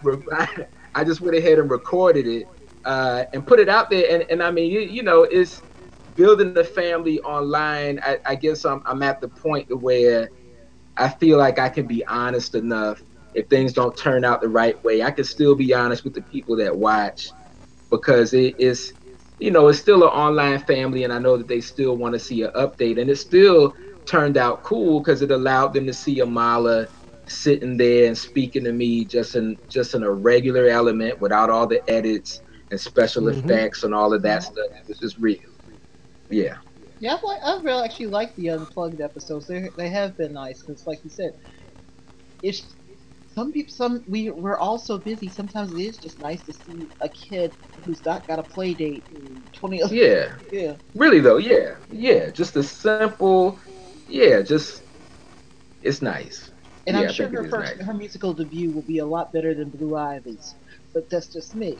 I just went ahead and recorded it uh, and put it out there, and and I mean, you, you know, it's building the family online. I, I guess I'm I'm at the point where I feel like I can be honest enough. If things don't turn out the right way, I can still be honest with the people that watch, because it is, you know, it's still an online family, and I know that they still want to see an update, and it still turned out cool because it allowed them to see Amala sitting there and speaking to me just in just in a regular element without all the edits and special Mm-hmm. effects and all of that stuff. It was just real. Yeah. Yeah, I've, li- I've really actually liked the unplugged episodes. They they have been nice because, like you said, it's some people. Some we we're all so busy. Sometimes it is just nice to see a kid who's not got a play date and twenty other. Yeah. Yeah, Really though, yeah. Yeah. Just a simple, yeah, just it's nice. and I'm Yeah, I sure think it her is first nice. her musical debut will be a lot better than Blue Ivy's. But that's just me.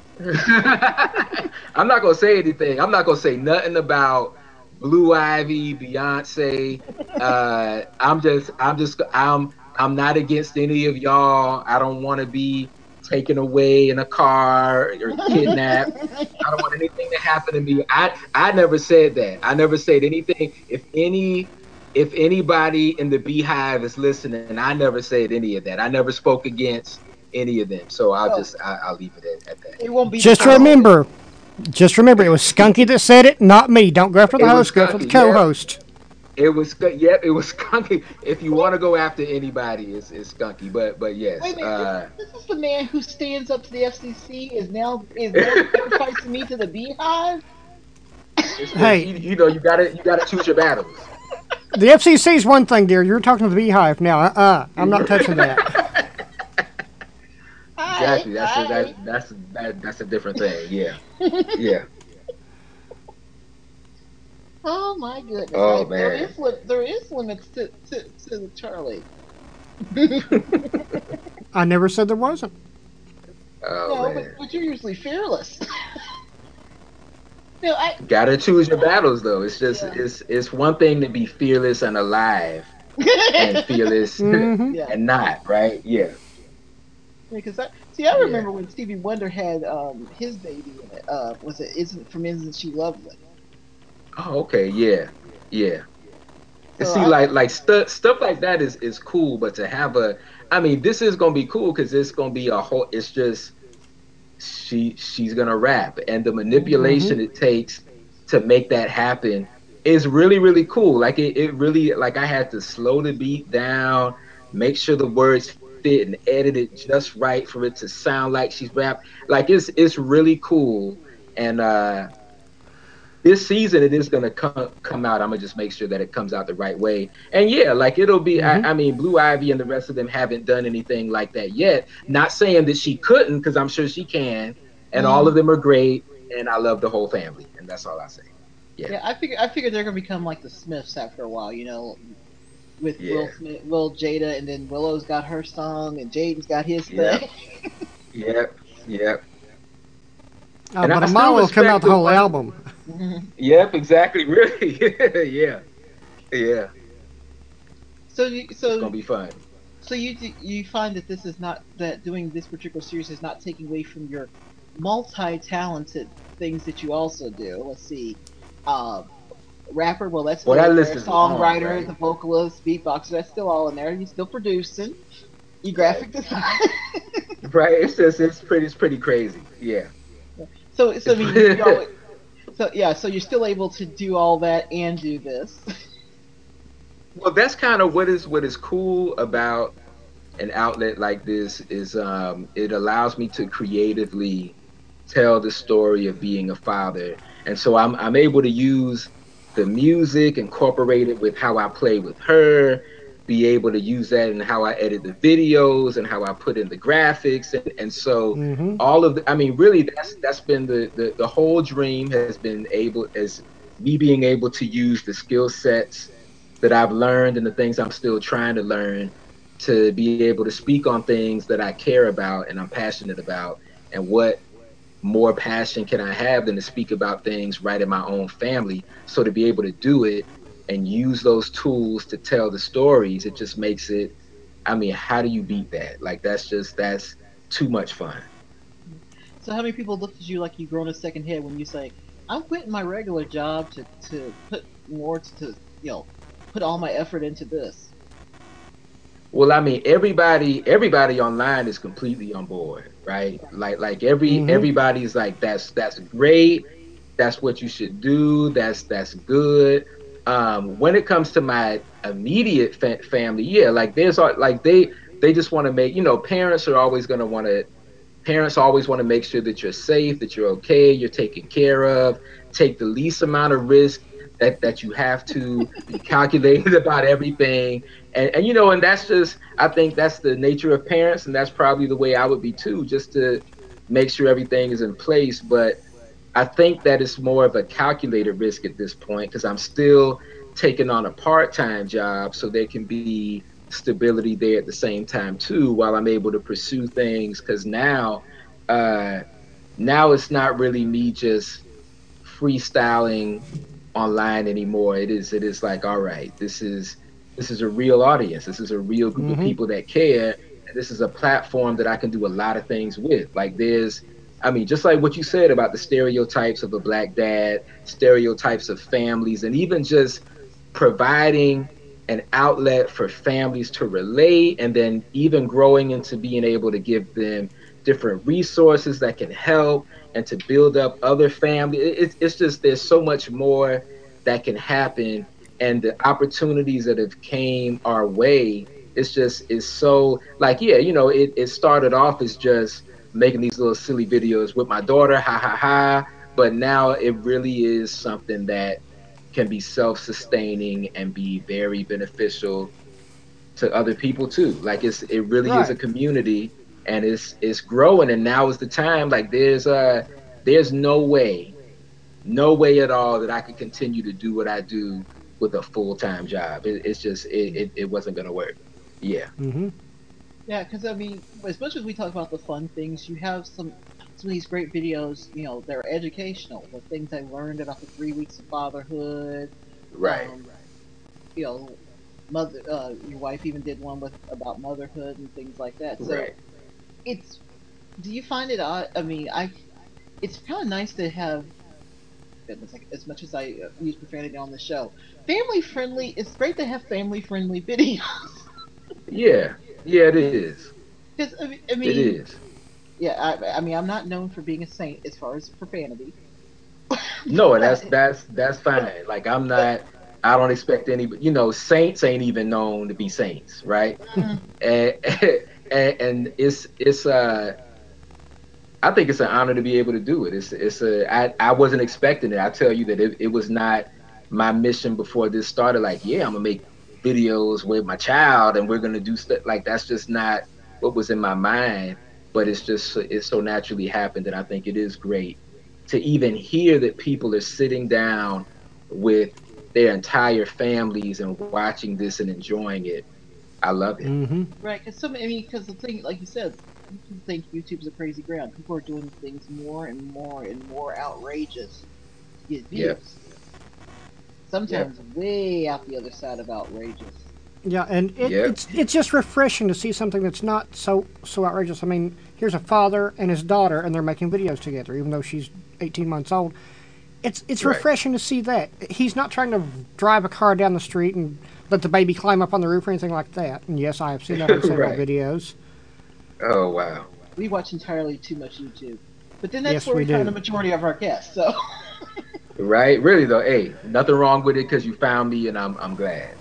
I'm not gonna say anything. I'm not gonna say nothing about Blue Ivy, Beyonce. Uh, I'm just, I'm just, I'm, I'm not against any of y'all. I don't want to be taken away in a car or kidnapped. I don't want anything to happen to me. I, I never said that. I never said anything. If any, if anybody in the Beehive is listening, I never said any of that. I never spoke against any of them. So I'll Oh, just, I, I'll leave it at, at that. it won't be the Just first. So remember, just remember, it was Skunky that said it, not me. Don't go after the it was host, go after the Skunky. Yep, co-host. it was. Sku- Yep, it was Skunky. If you want to go after anybody, it's, it's Skunky. But but Wait yes. a minute, this, Uh, this is the man who stands up to the F C C is now is now sacrificing me to the Beehive. it's just Hey, you, you know you gotta you gotta choose your battles. the F C C is one thing, dear. You're talking to the Beehive now. Uh-uh. I'm not touching that. Hi, Exactly. That's a hi. that, that's that, that's a different thing. Yeah. Yeah. Oh my goodness! Oh I, there man. is li- there is limits to to, to the Charlie. I never said there wasn't. Oh No, but man. but you're usually fearless. No, I Gotta choose your battles though. It's just yeah. it's it's one thing to be fearless and alive and fearless Mm-hmm. Yeah, and not, right? Yeah. because I see. I Yeah. remember when Stevie Wonder had um his baby in it. Uh, was it Isn't from Isn't She Lovely? Oh, okay. Yeah. Yeah. And So see, I like like stuff stuff like that is is cool, but to have a, I mean, this is gonna be cool because it's gonna be a whole. It's just she she's gonna rap, and the Mm-hmm. manipulation it takes to make that happen is really really cool. Like it it really, like I had to slow the beat down, make sure the words fit, and edit it just right for it to sound like she's rap. Like it's it's really cool, and uh this season it is gonna come come out. I'm gonna just make sure that it comes out the right way. And yeah, like it'll be. Mm-hmm. I, I mean, Blue Ivy and the rest of them haven't done anything like that yet. Not saying that she couldn't, because I'm sure she can. And all of mm, them are great, and I love the whole family, and that's all I say. Yeah, yeah, I figure I figured they're gonna become like the Smiths after a while. You know, with yeah, Will Smith, Will Jada, and then Willow's got her song, and Jaden's got his yep, thing. yep, yep. Uh, And but I a still mile will come out respect the the whole one. album. Yep, exactly. Really, yeah, yeah. So you It's so gonna be fun. so you you find that this is not that doing this particular series is not taking away from your multi-talented things that you also do. Let's see, uh, rapper. Well, that's Well, still that in list there. is long, Songwriter, right? the vocalist, beatboxer. That's still all in there. You're still producing. E Right, graphic design. right. It's just it's pretty it's pretty crazy. Yeah. so so I It's mean you, you pretty, always so yeah so you're still able to do all that and do this. well, that's kind of what is what is cool about an outlet like this is um, it allows me to creatively tell the story of being a father, and so I'm I'm able to use the music, incorporate it with how I play with her, be able to use that in how I edit the videos and how I put in the graphics, and and so Mm-hmm. all of the, I mean, really, that's that's been the the the whole dream has been able as me being able to use the skill sets that I've learned and the things I'm still trying to learn to be able to speak on things that I care about and I'm passionate about. And what more passion can I have than to speak about things right in my own family? So to be able to do it and use those tools to tell the stories, it just makes it, I mean, how do you beat that? Like that's just that's too much fun. So how many people looked at you like you've grown a second head when you say, "I'm quitting my regular job to to put more to you know put all my effort into this." Well, I mean, everybody everybody online is completely on board, right? Like like every Mm-hmm. everybody's like that's that's great. That's what you should do. That's that's good. Um, when it comes to my immediate fa- family, yeah, like there's al- like they they just want to make, you know, parents are always going to want to parents always want to make sure that you're safe, that you're okay, you're taken care of, take the least amount of risk that that you have to be calculated about everything. And and you know, and that's just, I think that's the nature of parents, and that's probably the way I would be too, just to make sure everything is in place. But I think that it's more of a calculated risk at this point because I'm still taking on a part-time job so there can be stability there at the same time too, while I'm able to pursue things. Because now, uh, now it's not really me just freestyling online anymore. It is it is like, all right, this is this is a real audience. This is a real group of Mm-hmm. people that care. And this is a platform that I can do a lot of things with. Like there's, I mean, just like what you said about the stereotypes of a black dad, stereotypes of families, and even just providing an outlet for families to relate, and then even growing into being able to give them different resources that can help and to build up other families. It's, it's just there's so much more that can happen, and the opportunities that have came our way. It's just is so like, yeah, you know, it, it started off as just making these little silly videos with my daughter, ha ha ha. But now it really is something that can be self-sustaining and be very beneficial to other people too. Like it's it really is a Right. community, and it's it's growing, and now is the time. Like there's uh there's no way no way at all that I could continue to do what I do with a full time job. It, it's just it, it, it wasn't gonna work. Yeah. Mm-hmm. Yeah, because I mean, as much as we talk about the fun things, you have some some of these great videos. You know, they're educational. The things I learned about the three weeks of fatherhood. Right. Um, you know, mother. Uh, your wife even did one with about motherhood and things like that. So Right. it's. Do you find it odd? I mean, I. It's kind of nice to have. Goodness, like, as much as I uh, use profanity on the show, family friendly. It's great to have family friendly videos. Yeah. Yeah, it is. Because I mean, I It mean, is. yeah, I, I mean, I'm not known for being a saint as far as profanity, No, and that's but that's that's fine. Like I'm not. I don't expect any. You know, saints ain't even known to be saints, right? mm, And and, and it's it's uh. I think it's an honor to be able to do it. It's it's a I, I wasn't expecting it. I tell you that it, it was not my mission before this started. Like, yeah, I'm gonna make videos with my child and we're gonna do stuff like that's just not what was in my mind. But it's just it so naturally happened that I think it is great to even hear that people are sitting down with their entire families and watching this and enjoying it. I love it. Mm-hmm. right? Because some, I mean, because the thing, like you said, people think YouTube's a crazy ground. People are doing things more and more and more outrageous to get Yep. views. Sometimes way out the other side of outrageous. Yeah, and it, Yep. it's it's just refreshing to see something that's not so so outrageous. I mean, here's a father and his daughter, and they're making videos together, even though she's eighteen months old. It's it's Right. refreshing to see that he's not trying to drive a car down the street and let the baby climb up on the roof or anything like that. And yes, I have seen that on several Right. videos. Oh wow. We watch entirely too much YouTube, but then that's Yes, where we we find do. the majority of our guests. So, Right? Really though, hey, nothing wrong with it because you found me and I'm I'm glad.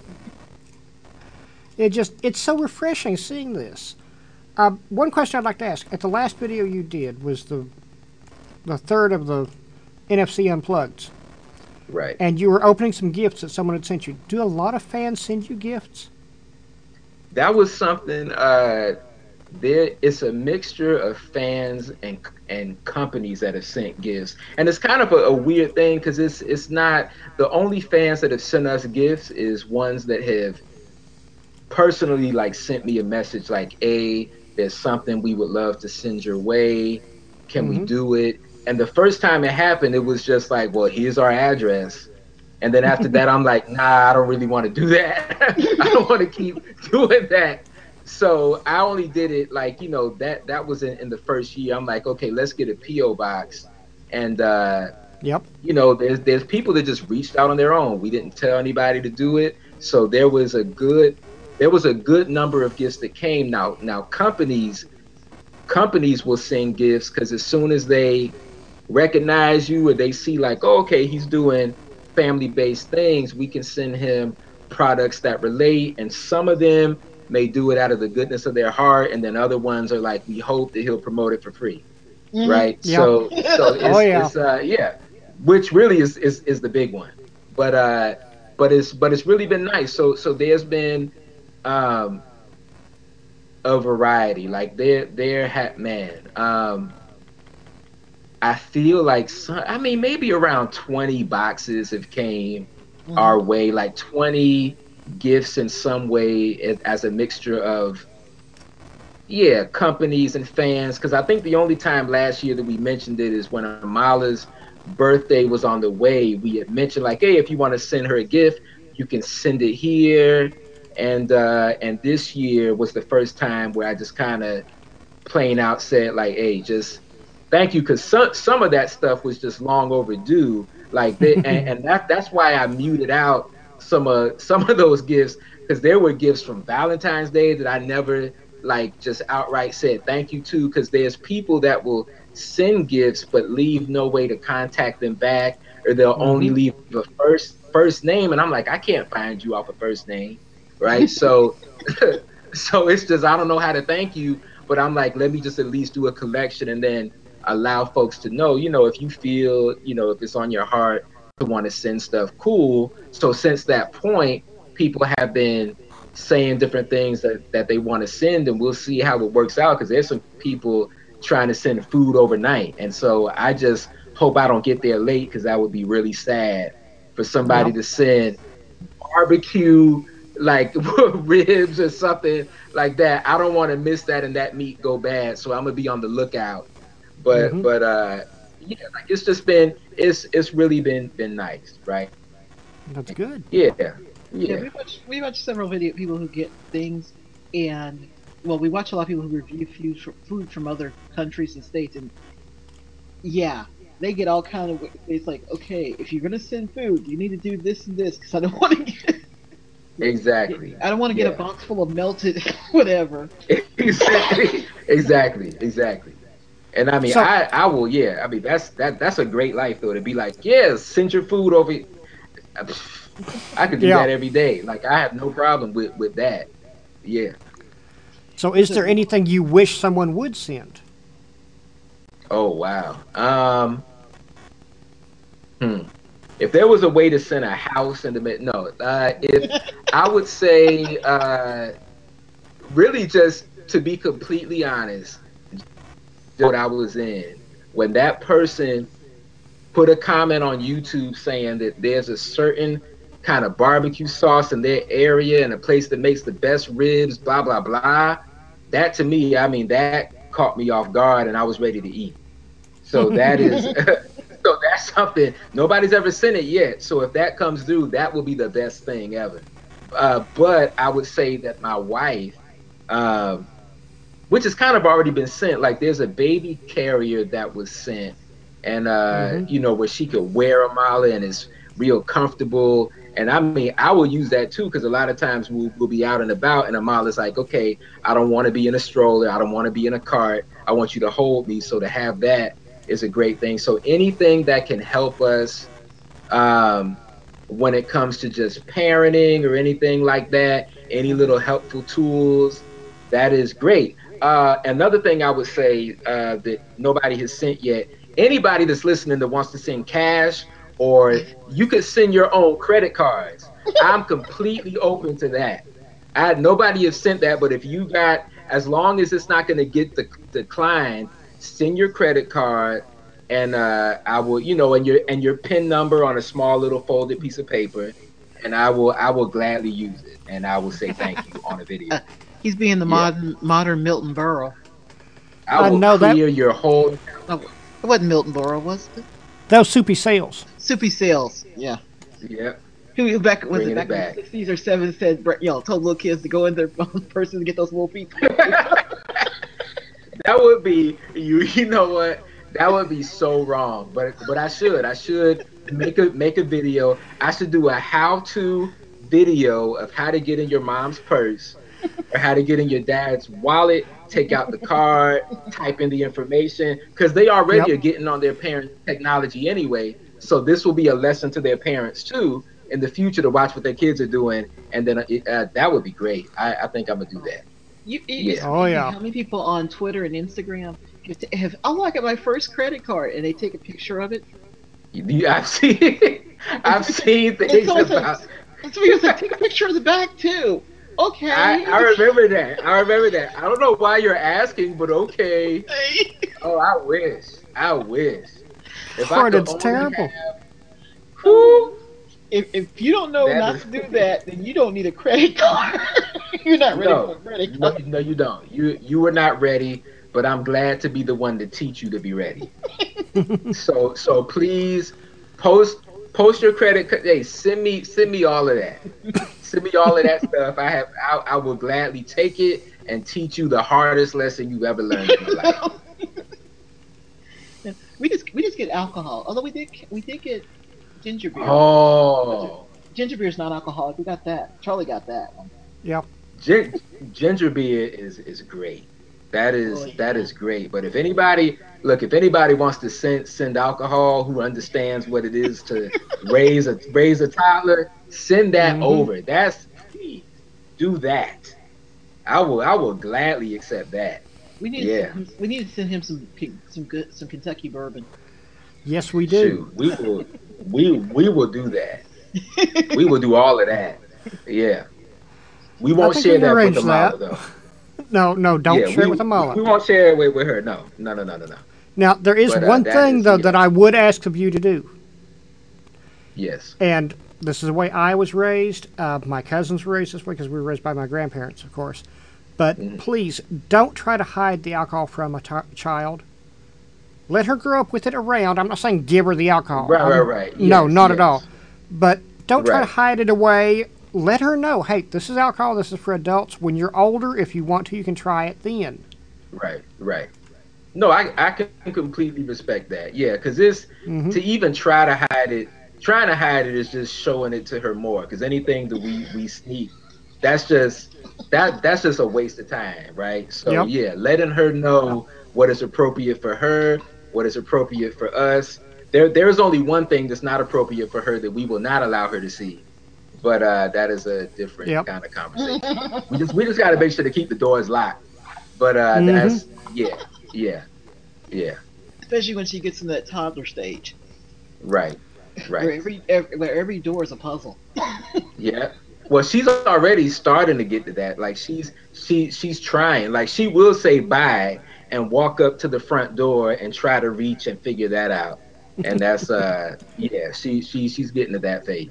It just it's so refreshing seeing this. Uh, one question I'd like to ask: at the last video you did was the the third of the N F C Unplugged, Right. and you were opening some gifts that someone had sent you. Do a lot of fans send you gifts? That was something uh there it's a mixture of fans and and companies that have sent gifts. And it's kind of a, a weird thing because it's it's not the only fans that have sent us gifts is ones that have personally like sent me a message like, hey, there's something we would love to send your way. Can we Mhm. do it? And the first time it happened, it was just like, well, here's our address. And then after that, I'm like, nah, I don't really want to do that. I don't want to keep doing that. So I only did it like, you know, that that was in, in the first year. I'm like, okay, let's get a P O box. And uh, Yep. you know, there's there's people that just reached out on their own. We didn't tell anybody to do it. So there was a good there was a good number of gifts that came. Now now companies companies will send gifts because as soon as they recognize you or they see like, oh, okay, he's doing family-based things, we can send him products that relate. And some of them may do it out of the goodness of their heart, and then other ones are like, we hope that he'll promote it for free, Mhm. right? Yeah. So so it's, Oh, yeah. it's uh yeah, which really is, is is the big one. But uh but it's but it's really been nice. So so there's been um a variety. Like there there had man um I feel like some, I mean maybe around twenty boxes have came Mhm. our way, like twenty gifts in some way as, as a mixture of yeah, companies and fans. Because I think the only time last year that we mentioned it is when Amala's birthday was on the way. We had mentioned like, hey, if you want to send her a gift, you can send it here. And uh, and this year was the first time where I just kind of plain out said like, hey, just thank you, because some some of that stuff was just long overdue. Like they, and, and that that's why I muted out some of some of those gifts because there were gifts from Valentine's Day that I never like just outright said thank you to, because there's people that will send gifts but leave no way to contact them back, or they'll only Mm-hmm. leave a first first name, and I'm like, I can't find you off a first name, right? So so it's just I don't know how to thank you, but I'm like, let me just at least do a collection and then allow folks to know, you know, if you feel, you know, if it's on your heart to want to send stuff, cool. So since that point, people have been saying different things that, that they want to send, and we'll see how it works out because there's some people trying to send food overnight. And so I just hope I don't get there late because that would be really sad for somebody Yep. to send barbecue like ribs or something like that. I don't want to miss that and that meat go bad, so I'm gonna be on the lookout. But Mhm. but uh, yeah, like it's just been it's it's really been been nice, right? That's good. Yeah, Yeah, yeah, we watch we watch several video people who get things, and well, we watch a lot of people who review food from, food from other countries and states, and yeah, they get all kind of. It's like, okay, if you're gonna send food, you need to do this and this because I don't want to get exactly. I don't want to get a Yeah, box full of melted whatever. exactly, exactly, exactly. And I mean, So, I I will. Yeah, I mean that's that that's a great life though to be like, yeah, send your food over. I could do yeah. that every day. Like I have no problem with with that. Yeah. So, is there anything you wish someone would send? Oh wow. Um. Hmm. If there was a way to send a house in the mid, no. Uh, if I would say, uh, really, just to be completely honest, what I was in when that person put a comment on YouTube saying that there's a certain kind of barbecue sauce in their area and a place that makes the best ribs, blah blah blah. That to me, I mean, that caught me off guard, and I was ready to eat. So that is so that's something nobody's ever seen it yet. So if that comes through, that will be the best thing ever. Uh, but I would say that my wife, um, which has kind of already been sent, like there's a baby carrier that was sent, and uh, Mm-hmm. you know where she could wear a mala and it's real comfortable. And I mean, I will use that too because a lot of times we'll, we'll be out and about, and a mala's like, okay, I don't want to be in a stroller, I don't want to be in a cart, I want you to hold me. So to have that is a great thing. So anything that can help us um, when it comes to just parenting or anything like that, any little helpful tools, that is great. Uh, another thing I would say uh, that nobody has sent yet, anybody that's listening that wants to send cash, or you could send your own credit cards. I'm completely open to that. I nobody has sent that, but if you got, as long as it's not going to get the declined, send your credit card, and uh, I will, you know, and your and your PIN number on a small little folded piece of paper, and I will I will gladly use it, and I will say thank you on a video. Uh, he's being the Yeah, modern modern Milton Berle. I I will know that. clear your whole. Oh, it wasn't Milton Berle, was it? Those soupy sales. Soupy Sales. Yeah. Yeah, Who who back was it bringing back it in the back. sixties or seventies said, you know, told little kids to go in their own person to get those little people. That would be you. You know what? That would be so wrong. But but I should. I should make a make a video. I should do a how-to video of how to get in your mom's purse or how to get in your dad's wallet, take out the card, type in the information, because they already Yep. are getting on their parents' technology anyway. So this will be a lesson to their parents too in the future to watch what their kids are doing, and then uh, uh, that would be great. I, I think I'm gonna do that. You, it Yeah. it's Oh crazy yeah. how many people on Twitter and Instagram have, t- have oh, I got my first credit card, and they take a picture of it. You, I've seen I've seen And things so I said, about. and somebody was like, take a picture of the back too. Okay. I, I remember that. I remember that. I don't know why you're asking, but okay. Oh, I wish. I wish. If I Fred, could it's only terrible. have, whew, If, if you don't know That not is- to do that, then you don't need a credit card. You're not ready for no, a credit no, card. no, you don't. You you were not ready, but I'm glad to be the one to teach you to be ready. so so please post post your credit. ca- Hey, send me send me all of that. Send me all of that stuff. I have. I, I will gladly take it and teach you the hardest lesson you've ever learned in your life. we just we just get alcohol. Although we did we did get ginger beer. Oh, Ginger beer is non-alcoholic. We got that. Charlie got that. Yep. gin, ginger beer is is great. That is Oh, yeah. that is great. But if anybody look, if anybody wants to send send alcohol, who understands what it is to raise a raise a toddler, send that Mhm. over. That's please do that. I will I will gladly accept that. We need Yeah. to send him, we need to send him some Ken- some good some Kentucky bourbon. Yes, we do. Shoot, we will we we will do that. We will do all of that. Yeah. We won't think share we can that with arrange the that. mother though. No, no, don't Yeah, share we, it with a mullet. We won't share it with, with her. No, no, no, no, no, no. Now, there is But uh, one that thing, is, though, yeah. that I would ask of you to do. Yes. And this is the way I was raised. Uh, my cousins were raised this way because we were raised by my grandparents, of course. But Mhm. please, don't try to hide the alcohol from a t- child. Let her grow up with it around. I'm not saying give her the alcohol. Right, I'm- right, right. No, Yes, not yes. at all. But don't try to Right. hide it away. Let her know, hey, this is alcohol. This is for adults. When you're older, if you want to, you can try it then. Right, right. No, I I can completely respect that. Yeah, because it's Mm-hmm. to even try to hide it. Trying to hide it is just showing it to her more. Because anything that we we sneak, that's just that that's just a waste of time, right? So Yep. yeah, letting her know what is appropriate for her, what is appropriate for us. There there's only one thing that's not appropriate for her that we will not allow her to see. But uh, that is a different Yep. kind of conversation. We just we just got to make sure to keep the doors locked. But uh, Mm-hmm. that's yeah, yeah, yeah. Especially when she gets in that toddler stage, Right, where right. every, every where every door is a puzzle. Yeah. Well, she's already starting to get to that. Like she's she she's trying. Like she will say bye and walk up to the front door and try to reach and figure that out. And that's uh yeah, she she she's getting to that phase.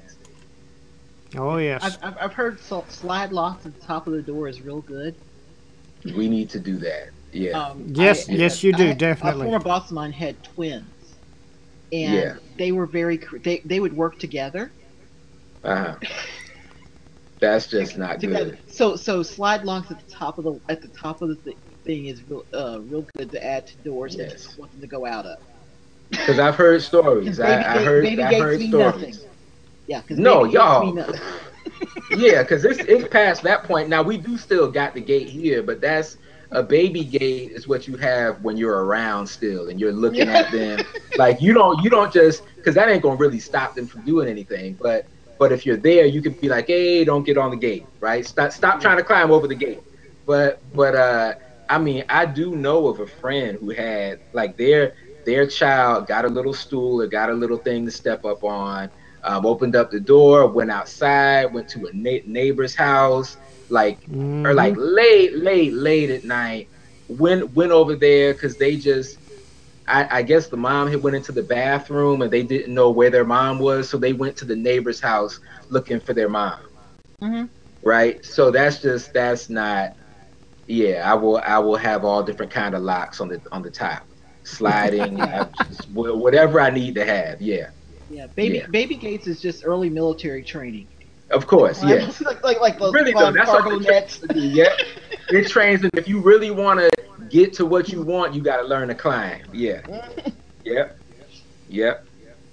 Oh, yes. I've, I've I've heard so, slide locks at the top of the door is real good. We need to do that. Yeah. Um, Yes, I- yes, you do, I- definitely. A former boss of mine had twins, and Yeah. they were very cr- they they would work together. Uh-huh. That's just not together. good. So so slide locks at the top of the at the top of the th- thing is real uh real good to add to doors and Yes. to want them to go out of. Because I've heard stories. Baby, I, I gate- heard baby I gates heard mean stories. nothing. Yeah, because No, baby gates y'all. mean nothing. Yeah, because it's it's past that point. Now we do still got the gate here, but that's a baby gate is what you have when you're around still and you're looking at them. Like you don't you don't just because that ain't gonna really stop them from doing anything. But but if you're there, you could be like, hey, don't get on the gate, right? Stop stop trying to climb over the gate. But but uh, I mean, I do know of a friend who had like their their child got a little stool or got a little thing to step up on. Um, opened up the door, went outside, went to a na- neighbor's house, like or like Mm-hmm. late, late, late at night. Went went over there because they just, I, I guess the mom had went into the bathroom and they didn't know where their mom was, so they went to the neighbor's house looking for their mom. Mhm. Right. So that's just that's not. Yeah, I will I will have all different kind of locks on the on the top, sliding, Yeah. I just, wh- whatever I need to have. Yeah. Yeah, baby Yeah. baby gates is just early military training. Of course. Yeah. like like like the Really though, climb that's cargo what it trains nets. to do. Yeah, it trains them. If you really want to get to what you want, you got to learn to climb. Yeah, yep, yep.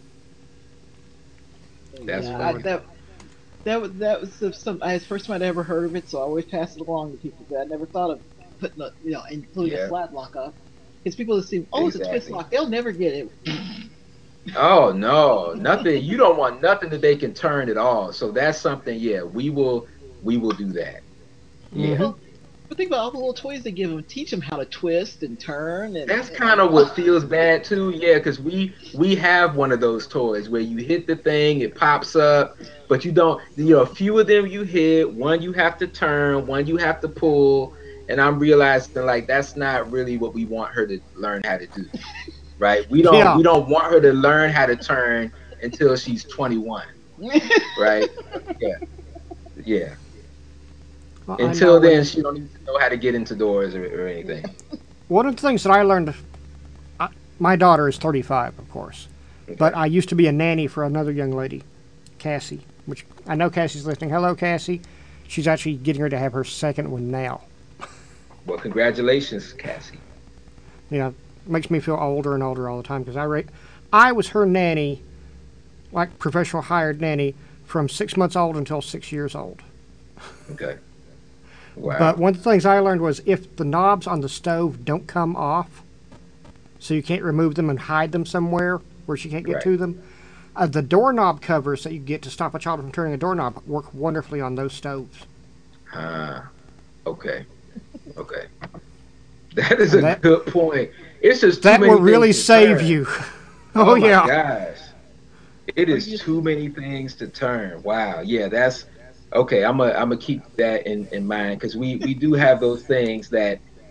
That's Yeah, I, funny. that that was that was the- some. I, it's the first time I'd ever heard of it, so I always pass it along to people. But I never thought of putting a you know including Yeah. a slide lock up. Because people assume, oh, it's a twist Exactly. lock. They'll never get it. Oh no, nothing. You don't want nothing that they can turn at all. So that's something. Yeah, we will. We will do that. Yeah. Mhm. But think about all the little toys they give them. Teach them how to twist and turn. And That's kind of what feels bad too, yeah, because we we have one of those toys where you hit the thing, it pops up, but you don't. You know, a few of them you hit, one you have to turn, one you have to pull, and I'm realizing like that's not really what we want her to learn how to do, right? We don't Yeah. we don't want her to learn how to turn until she's twenty-one, right? Yeah, yeah. Well, I know Until when- then, she don't even know how to get into doors or, or anything. One of the things that I learned, I, my daughter is thirty-five, of course, but I used to be a nanny for another young lady, Cassie, which I know Cassie's listening. Hello, Cassie. She's actually getting ready to have her second one now. Well, congratulations, Cassie. You know, makes me feel older and older all the time because I, ra- I was her nanny, like professional hired nanny, from six months old until six years old. Okay. Wow. But one of the things I learned was if the knobs on the stove don't come off, so you can't remove them and hide them somewhere where she can't get Right. to them, uh, the doorknob covers that you get to stop a child from turning a doorknob work wonderfully on those stoves. Ah, okay, okay. That is a That- good point. It's just too That many will really things to save turn. you. Oh, oh, my yeah. gosh, it is too many things to turn. Wow, yeah, that's okay. I'm a I'm gonna keep that in in mind because we we do have those things that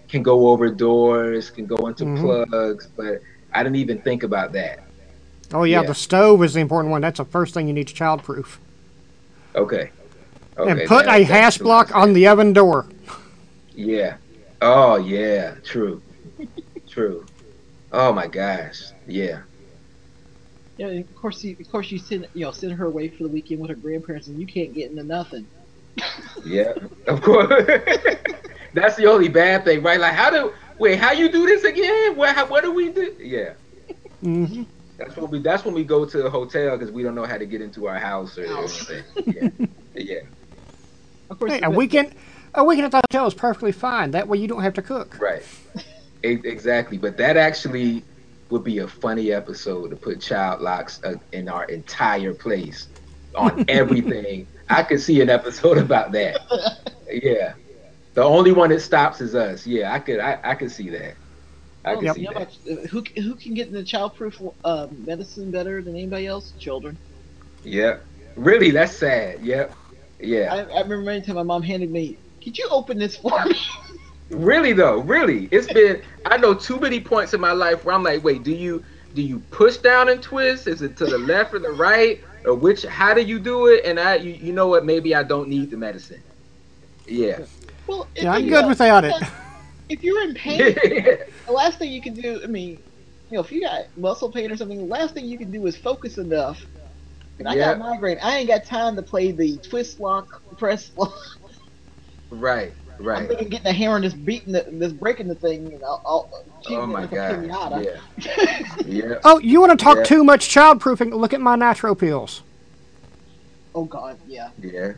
can go over doors, can go into Mm-hmm. plugs, but I didn't even think about that. Oh yeah, Yeah. the stove is the important one. That's the first thing you need to childproof. Okay. And Okay. put a That that hash makes a lot of block on sense. the oven door. Yeah. Oh yeah. True. True. Oh my gosh. Yeah. Yeah, and of course, you, of course, you send you know send her away for the weekend with her grandparents, and you can't get into nothing. Yeah. Of course. That's the only bad thing, right? Like, how do wait? How you do this again? What? How, what do we do? Yeah. Mm-hmm. That's when we. That's when we go to a hotel because we don't know how to get into our house or House. anything. Yeah. Yeah. Of course, Hey, the, a the, weekend, a weekend at the hotel is perfectly fine. That way you don't have to cook. Right. E- exactly. But that actually would be a funny episode to put child locks uh, in our entire place on everything. I could see an episode about that. Yeah. The only one that stops is us. Yeah, I could I, I could see that. I well, could Yep. you see know, that. about, uh, who who can get into childproof uh, medicine better than anybody else? Children. Yeah. Really, that's sad. Yep. I, Yeah. I remember many time my mom handed me. Could you open this for me? Really though, really. It's been I know too many points in my life where I'm like, wait, do you do you push down and twist? Is it to the left or the right? Or which how do you do it? And I you, you know what, maybe I don't need the medicine. Yeah. Well, if Yeah, I'm you good know, without it. if you're in pain, Yeah. the last thing you can do. I mean, you know, if you got muscle pain or something, the last thing you can do is focus enough. And I got a Yeah. migraine. I ain't got time to play the twist lock, press lock. Right. I'm Right. thinking getting a hammer and just beating the, just breaking the thing, and I'll, I'll Oh shooting it my like a gosh. pinata. Yeah. Yeah. Oh, you want to talk Yeah. too much childproofing? Look at my Nitro pills. Oh God, yeah. Yeah.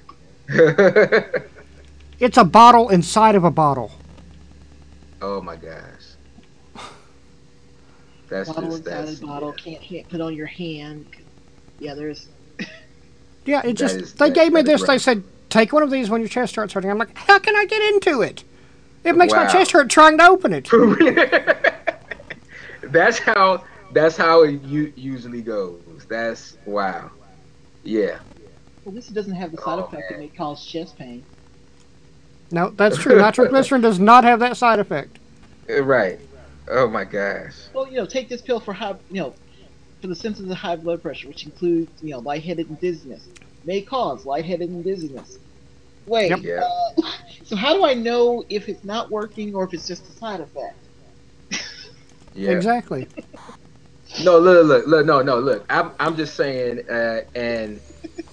It's a bottle inside of a bottle. Oh my gosh. That's Bottle just inside that's a bottle. yeah. Can't can't put on your hand. Yeah, there's. Yeah, it That just is they that, gave me that is this. They rough. said take one of these when your chest starts hurting. I'm like, how can I get into it? It makes my chest Wow. hurt trying to open it. That's how that's how it u- usually goes. That's wow. Yeah. Well, this doesn't have the side Oh effect that man. may cause chest pain. No, that's true. Nitroglycerin does not have that side effect. Right. Oh my gosh. Well, you know, take this pill for high, you know, for the symptoms of high blood pressure, which includes, you know, lightheaded and dizziness. May cause lightheaded and dizziness. Wait, Yep. Yeah. uh, so how do I know if it's not working or if it's just a side effect? Yeah. Exactly. No, look, look, look, no, no, look. I'm, I'm just saying, uh, and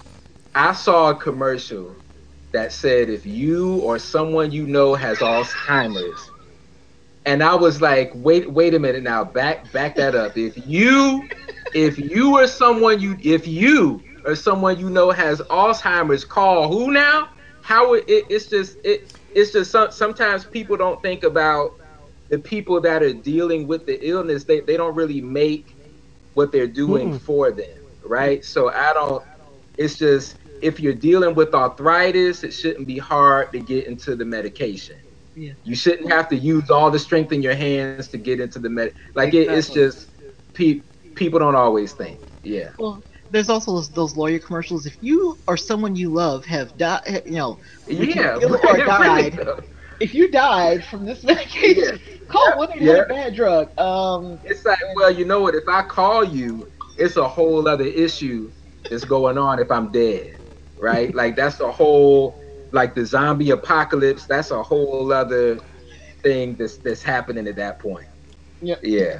I saw a commercial that said if you or someone you know has Alzheimer's, and I was like, wait, wait a minute now, back, back that up. If you, if you or someone you, if you or someone you know has Alzheimer's, call who now? How it, it it's just it, it's just some, sometimes people don't think about the people that are dealing with the illness. They they don't really make what they're doing Mm-mm. for them, right? So I don't. It's just if you're dealing with arthritis, it shouldn't be hard to get into the medication. Yeah. You shouldn't have to use all the strength in your hands to get into the med. Like it, it's Exactly. just pe- people don't always think. Yeah. Well, there's also those, those lawyer commercials. If you or someone you love have died, you know, with you Yeah. ill or It really died, does. if you died from this Yeah. medication, call one eight Yeah. hundred bad drug. Um, It's like, and well, you know what? If I call you, it's a whole other issue that's going on if I'm dead, right? Like that's a whole, like the zombie apocalypse. That's a whole other thing that's that's happening at that point. yeah. Yeah,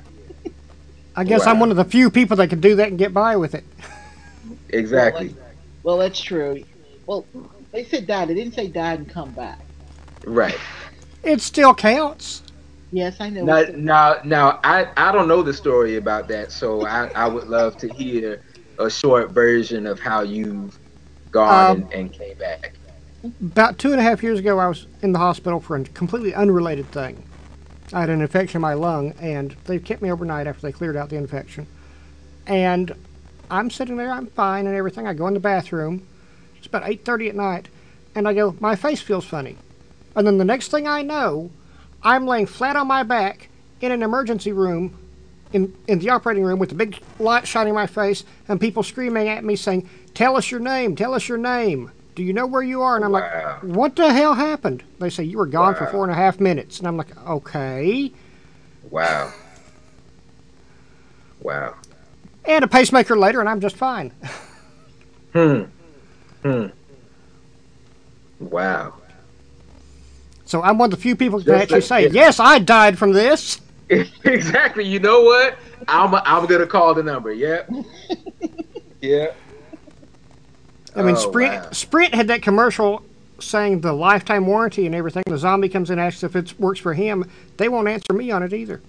I guess I'm Wow. one of the few people that can do that and get by with it. exactly. Well, that's true. Well, they said died. They didn't say died and come back. Right. It still counts. Yes, I know. Now, it's- now, now, I I don't know the story about that, so I I would love to hear a short version of how you've gone Um, and, and came back. About two and a half years ago, I was in the hospital for a completely unrelated thing. I had an infection in my lung, and they kept me overnight after they cleared out the infection. And I'm sitting there, I'm fine and everything. I go in the bathroom. It's about eight thirty at night, and I go, my face feels funny. And then the next thing I know, I'm laying flat on my back in an emergency room, in, in the operating room with the big light shining in my face, and people screaming at me saying, tell us your name, tell us your name. do you know where you are? And I'm Wow. like, what the hell happened? They say, you were gone for Wow. four and a half minutes. And I'm like, okay. Wow. Wow. And a pacemaker later, and I'm just fine. Hmm. Hmm. Wow. So I'm one of the few people who can Just actually that- say, yeah. yes, I died from this. Exactly. You know what? I'm I'm gonna call the number. Yep. Yeah. I mean, Oh, Sprint wow. Sprint had that commercial saying the lifetime warranty and everything. The zombie comes in and asks if it works for him. They won't answer me on it either.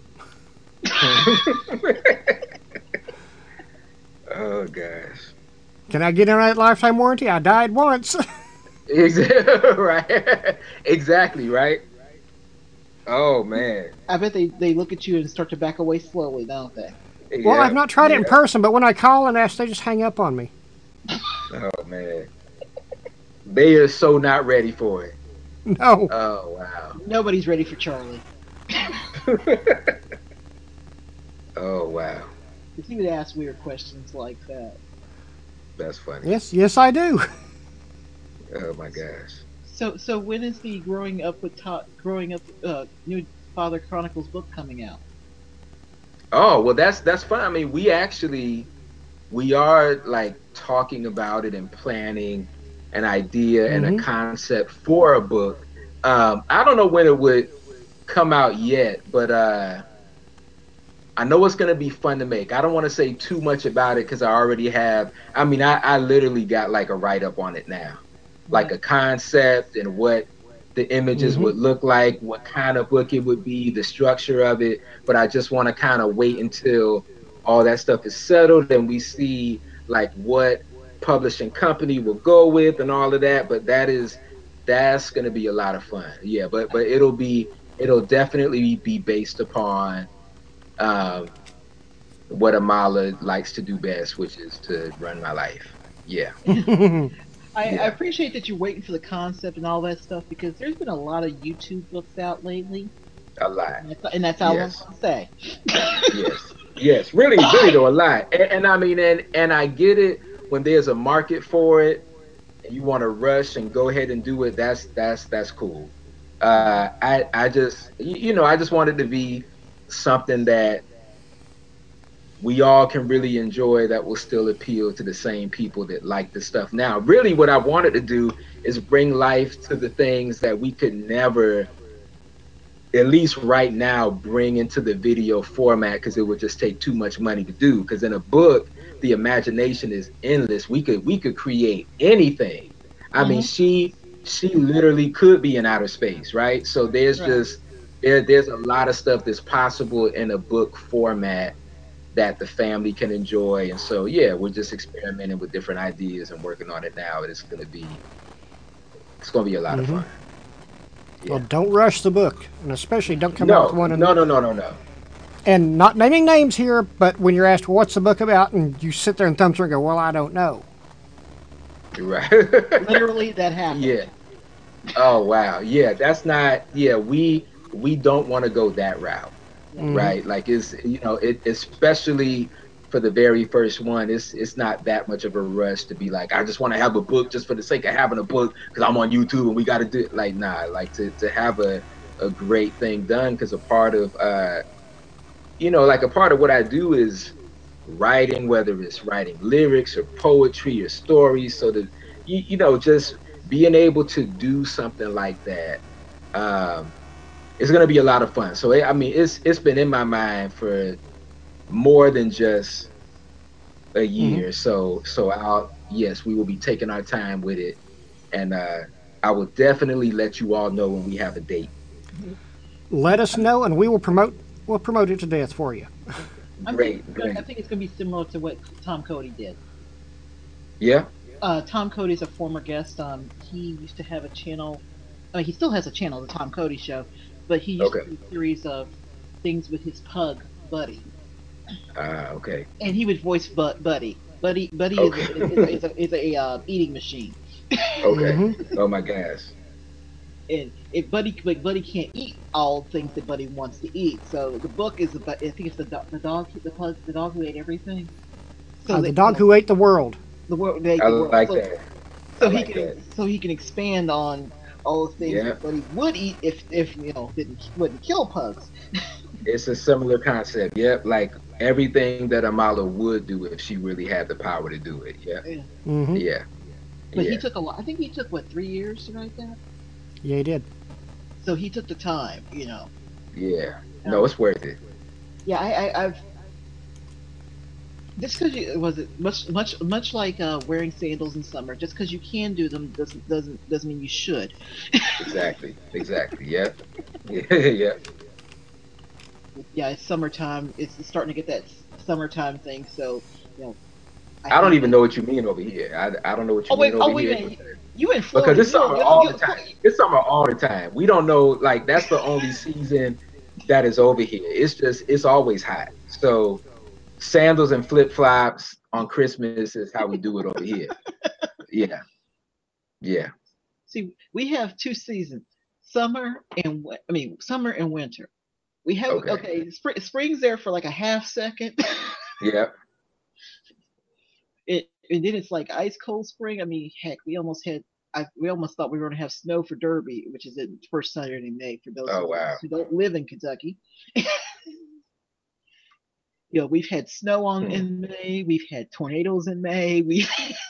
Oh gosh. Can I get in that lifetime warranty? I died once. Exactly. Right. Exactly. Right. Oh man. I bet they, they look at you and start to back away slowly, don't they? Well, Yeah, I've not tried it in yeah. person, but when I call and ask, they just hang up on me. Oh man. They are so not ready for it. No. Oh wow. Nobody's ready for Charlie. Oh wow. Because he would ask weird questions like that. That's funny. Yes, yes, I do. Oh my gosh. So so when is the growing up with Todd, growing up uh, new Father Chronicles book coming out? Oh well, that's that's fine. I mean, we actually we are like talking about it and planning an idea and Mhm. a concept for a book. Um, I don't know when it would come out yet, but uh, I know it's going to be fun to make. I don't want to say too much about it because I already have. I mean, I, I literally got like a write up on it now, like a concept and what the images Mhm. would look like, what kind of book it would be, the structure of it. But I just want to kind of wait until all that stuff is settled and we see like what publishing company will go with and all of that. But that is that's going to be a lot of fun. Yeah, but but it'll be it'll definitely be based upon um, what Amala likes to do best, which is to run my life. Yeah. I, Yeah. I appreciate that you're waiting for the concept and all that stuff because there's been a lot of YouTube books out lately, A lot. and that's, and that's all Yes. I'm gonna say. Yes. Yes. Really, really though, a lot. And, and I mean, and and I get it when there's a market for it and you want to rush and go ahead and do it. That's that's that's cool. Uh, I I just you you know I just wanted to be something that we all can really enjoy that will still appeal to the same people that like the stuff now. Really, what I wanted to do is bring life to the things that we could never, at least right now, bring into the video format because it would just take too much money to do. Because in a book, the imagination is endless. We could we could create anything. I mean, Mhm. she she literally could be in outer space, right? So there's Right. just there there's a lot of stuff that's possible in a book format that the family can enjoy. And so, yeah, we're just experimenting with different ideas and working on it now. And it's going to be, it's going to be a lot of Mhm. fun. Yeah. Well, don't rush the book, and especially don't come out No, with one. And, no, no, no, no, no. and not naming names here, but when you're asked, well, what's the book about? And you sit there and thumb through and go, well, I don't know. You're right. Literally, that happened. Yeah. Oh, wow. Yeah, that's not, yeah, we, we don't want to go that route. Mhm. Right. Like it's, you know, it, especially for the very first one, it's, it's not that much of a rush to be like, I just want to have a book just for the sake of having a book because I'm on YouTube and we got to do it. Like, nah, like to, to have a, a great thing done because a part of, uh, you know, like a part of what I do is writing, whether it's writing lyrics or poetry or stories. So that, you, you know, just being able to do something like that, um, it's going to be a lot of fun. So, I mean, it's it's been in my mind for more than just a year. So, so I'll, yes, we will be taking our time with it. And uh, I will definitely let you all know when we have a date. Let us know, and we will promote. We'll promote it to death for you. I'm Great, thinking, great. I think it's going to be similar to what Tom Cody did. Yeah? Uh, Tom Cody is a former guest. Um, he used to have a channel. I mean, he still has a channel, the Tom Cody Show, but he used Okay. to do a series of things with his pug, Buddy, Ah, okay. and he would voice but Buddy. Buddy, Buddy Okay. is a, is a, is a, is a uh, eating machine, Okay. Mhm. Oh, my gosh. and if Buddy, like Buddy can't eat all things that Buddy wants to eat. So the book is about. I think it's the do- the dog, the pug, the dog who ate everything. So Uh, that, the dog you know, who ate the world. the world, they, I the world. like so, that. I so he like can that. so he can expand on all the things Yeah, that he would eat if if you know didn't wouldn't kill pugs. it's a similar concept. Yep, like everything that Amala would do if she really had the power to do it. Yeah, Yeah. Mm-hmm. yeah, But he yeah, took a lot. I think he took what three years to write that. Yeah, he did. So he took the time, you know. yeah. No, Um, it's worth it. yeah, I, I, I've just because you was it much much much like uh, wearing sandals in summer. Just because you can do them doesn't doesn't doesn't mean you should. Exactly, exactly. Yep, yeah, yeah. Yeah, it's summertime. It's starting to get that s- summertime thing. So you know, I I don't think even that. know what you mean over here. I, I don't know what Oh you wait, mean over oh wait a here minute. You in because Florida? it's You don't summer you don't all you the don't, time. It's summer all the time. We don't know, like that's the only season that is over here. It's just it's always hot. So sandals and flip flops on Christmas is how we do it over here. Yeah, yeah. see. We have two seasons: summer and wi- I mean summer and winter. We have Okay. okay. Spring, spring's there for like a half second. Yeah. It and then it's like ice cold spring. I mean, heck, we almost had. I, we almost thought we were going to have snow for Derby, which is the first Saturday in May for those Oh of wow. us who don't live in Kentucky. You know, we've had snow on Hmm. in May. We've had tornadoes in May. We,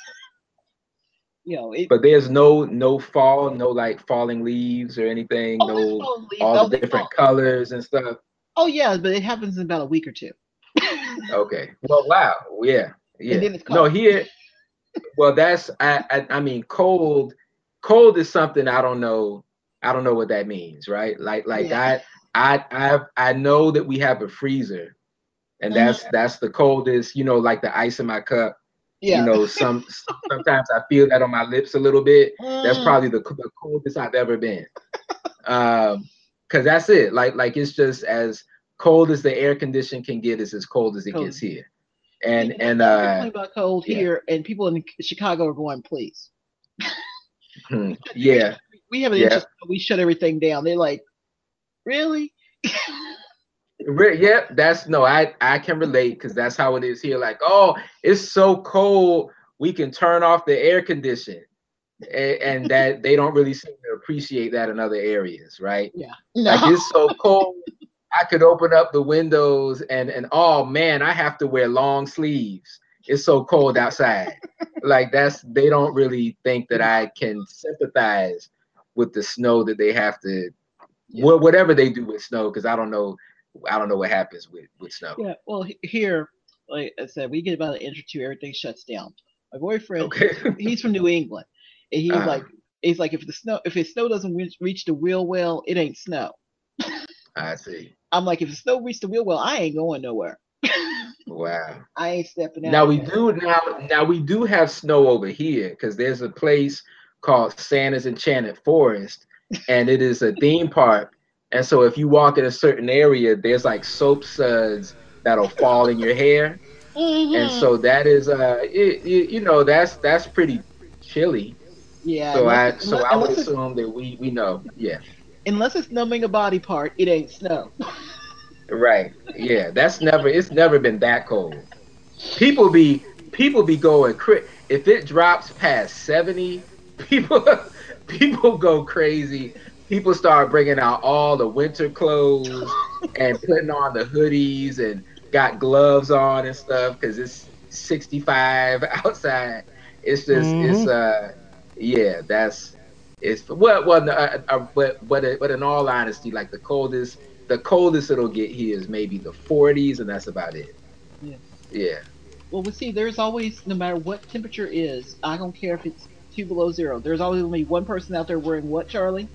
you know, it. But there's no no fall, no like falling leaves or anything. Oh, there's No fallen leaves. all the Oh, they different fall. colors and stuff. Oh yeah, but it happens in about a week or two, Okay. Well, wow. Yeah. and Yeah. then it's No, cold. here. Well, that's I, I I mean cold cold is something I don't know I don't know what that means, right? Like like Yeah. I I I I know that we have a freezer and Mhm. that's that's the coldest, you know, like the ice in my cup. You Yeah. know, some sometimes I feel that on my lips a little bit. That's Mm. probably the, the coldest I've ever been. Um, because that's it. Like like it's just as cold as the air condition can get is as cold as it Cold. gets here. See, And and and y'all uh complain about cold yeah. here, and people in Chicago are going, please. Hmm. We shut, we, Yeah. we have an Yeah. interest. We shut everything down. They're like, really? Re- Yep, that's no, I I can relate because that's how it is here. Like, oh, it's so cold, we can turn off the air condition, and, and that they don't really seem to appreciate that in other areas, right? Yeah. Like No. it's so cold, I could open up the windows and and oh man, I have to wear long sleeves. It's so cold outside. Like that's they don't really think that I can sympathize with the snow that they have to Yeah. wha- whatever they do with snow because I don't know I don't know what happens with with snow. Yeah. Well, he- here, like I said, we get about an inch or two, everything shuts down. My boyfriend, Okay. he's from, he's from New England, and he's uh, like, he's like, if the snow, if his snow doesn't reach, reach the wheel well, it ain't snow. I see. I'm like, if the snow reached the wheel well, I ain't going nowhere. Wow. I ain't stepping Now out we there. do now now we do have snow over here because there's a place called Santa's Enchanted Forest, and it is a theme park. And so if you walk in a certain area, there's like soap suds that'll fall in your hair, and Hmm. so that is uh it, it, you know that's that's pretty chilly. Yeah, So unless I it, so unless, I would unless it's assume that we we know yeah. unless it's numbing a body part, it ain't snow. Right. Yeah, that's never it's never been that cold. People be people be going cra- if it drops past seventy, people people go crazy. People start bringing out all the winter clothes and putting on the hoodies and got gloves on and stuff cuz it's sixty-five outside. It's just it's Mm-hmm. uh yeah, that's it's well well no, uh, uh, but but uh, but in all honesty like the coldest the coldest it'll get here is maybe the forties and that's about it. Yeah. Yeah. Well, we see. There's always, no matter what temperature is, I don't care if it's two below zero. There's always only one person out there wearing what, Charlie?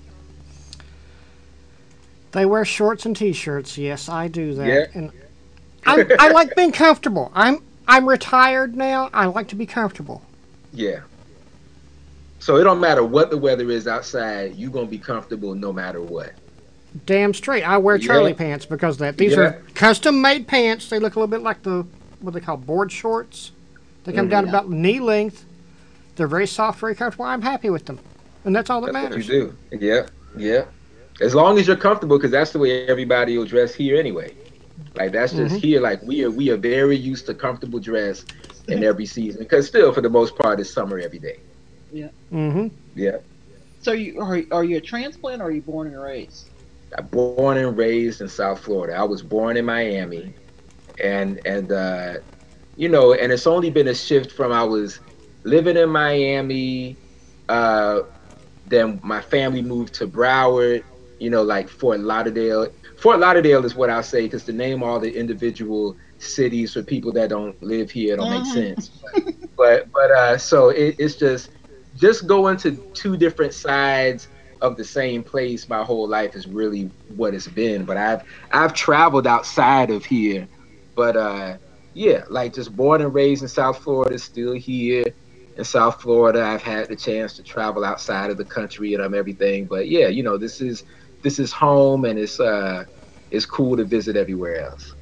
They wear shorts and t-shirts. Yes, I do Yeah. that, and I'm I like being comfortable. I'm I'm retired now. I like to be comfortable. Yeah. So it don't matter what the weather is outside, you're gonna be comfortable no matter what. Damn straight. I wear Yeah. Charlie pants because of that. These Yeah. are custom made pants. They look a little bit like the what they call board shorts. They come down Hmm. Yeah. about knee length. They're very soft, very comfortable. I'm happy with them, and that's all that That's what you matters. do. Yeah. Yeah. As long as you're comfortable, because that's the way everybody will dress here anyway. Like that's just Mm-hmm. here. Like we are we are very used to comfortable dress in every season. Because still, for the most part, it's summer every day. Yeah. Mm-hmm. Yeah. So you are are you a transplant or are you born and raised? I'm born and raised in South Florida. I was born in Miami, and and uh, you know, and it's only been a shift from I was living in Miami. Uh, then my family moved to Broward. You know, like Fort Lauderdale. Fort Lauderdale is what I'll say because to name all the individual cities for people that don't live here don't make Mm-hmm. sense. But but uh, so it, it's just just going to two different sides of the same place my whole life is really what it's been. But I've I've traveled outside of here, but uh, yeah, like just born and raised in South Florida, still here in South Florida. I've had the chance to travel outside of the country and um, everything. But yeah, you know, this is this is home, and it's uh it's cool to visit everywhere else.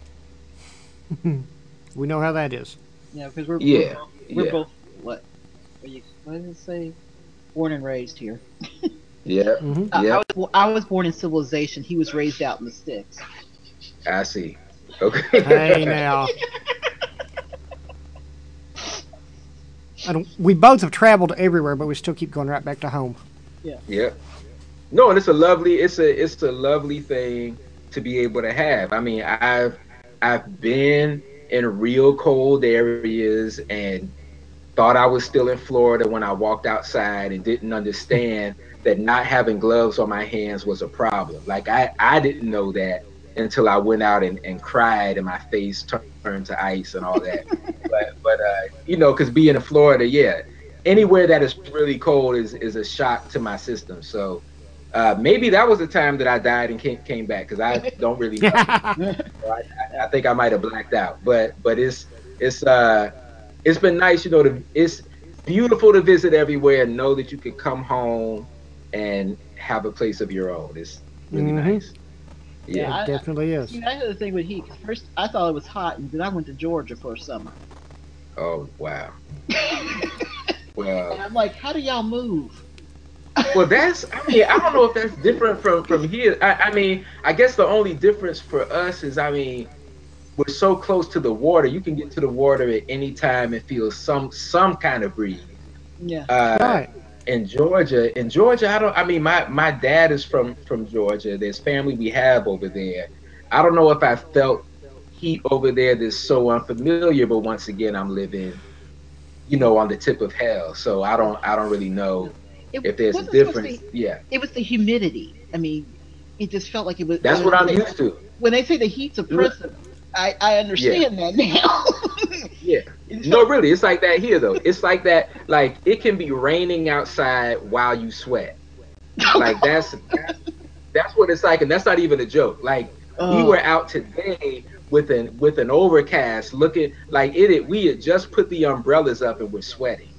We know how that is. Yeah, because we're we're Yeah, both we're yeah, both what? What, you, what did it say? Born and raised here. yeah, Mm-hmm. I, I yeah. was bo- I was born in civilization. He was raised out in the sticks. I see. Hey Okay. now, and we both have traveled everywhere, but we still keep going right back to home. Yeah. Yeah. No, and it's a lovely it's a it's a lovely thing to be able to have. I mean, I've I've been in real cold areas and thought I was still in Florida when I walked outside and didn't understand that not having gloves on my hands was a problem. Like I I didn't know that until I went out and, and cried and my face turned to ice and all that. But but uh you know, because being in Florida, yeah, anywhere that is really cold is is a shock to my system. So uh, maybe that was the time that I died and came, came back because I don't really know. So I, I, I think I might have blacked out, but but it's it's uh it's been nice, you know. To it's beautiful to visit everywhere and know that you can come home and have a place of your own. It's really Mm-hmm. nice. Yeah, Yeah. It I, I definitely is. see. I had the thing with heat. 'Cause first, I thought it was hot, and then I went to Georgia for a summer, Oh wow. and Well, I'm like, "How do y'all move?" well, that's. I mean, I don't know if that's different from from here. I, I mean, I guess the only difference for us is, I mean, we're so close to the water. You can get to the water at any time and feel some some kind of breeze. Yeah, Uh, Right. in Georgia, in Georgia, I don't. I mean, my my dad is from from Georgia. There's family we have over there. I don't know if I felt heat over there that's so unfamiliar, but once again, I'm living, you know, on the tip of hell. So I don't I don't really know it if there's a wasn't supposed to difference. be. Yeah, It was the humidity. I mean, it just felt like it was. that's When what they I'm say used to. when they say the heat's oppressive, I I Yeah, understand that now. yeah. It just No, felt. really, it's like that here though. It's like that. Like it can be raining outside while you sweat. Like that's that's that's what it's like, and that's not even a joke. Like we Oh, were out today with an with an overcast, looking like it. it- We had just put the umbrellas up and we're sweating.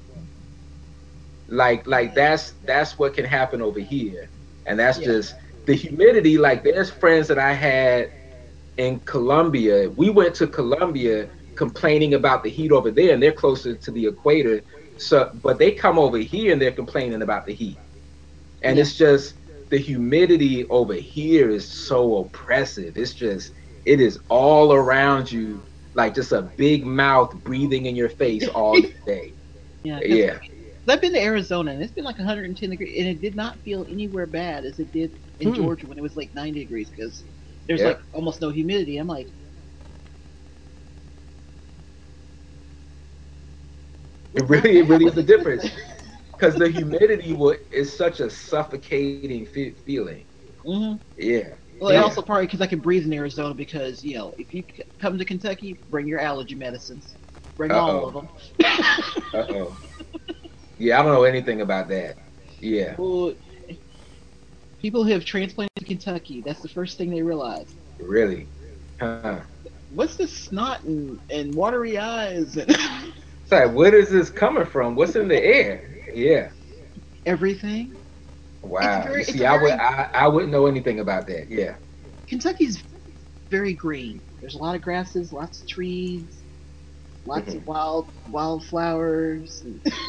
Like like that's that's what can happen over here, and that's yeah, just the humidity. Like there's friends that I had in Colombia. We went to Colombia complaining about the heat over there, and they're closer to the equator. So, but they come over here and they're complaining about the heat. And yeah, it's just the humidity over here is so oppressive. It's just it is all around you, like just a big mouth breathing in your face all day. yeah. Because Yeah. I've been to Arizona and it's been like one hundred ten degrees, and it did not feel anywhere bad as it did in Mm-mm. Georgia when it was like ninety degrees because there's like Yep. almost no humidity. I'm like, It what's not really it bad really is with a it? difference because the humidity will, is such a suffocating fe- feeling. Hmm. Yeah. Well, it Yep. also Yeah. probably because I can breathe in Arizona because you know if you c- come to Kentucky, bring your allergy medicines, bring Uh all of oh. them. Uh oh. Yeah, I don't know anything about that. Yeah. Well, people who have transplanted to Kentucky, that's the first thing they realize. Really. Huh. What's this snot and, and watery eyes and It's like, where is this coming from? What's in the air? Yeah. everything? It's Wow. You very, it's a see, I would very I, I wouldn't know anything about that. Yeah. Kentucky's very green. There's a lot of grasses, lots of trees, lots Hmm. of wild wildflowers.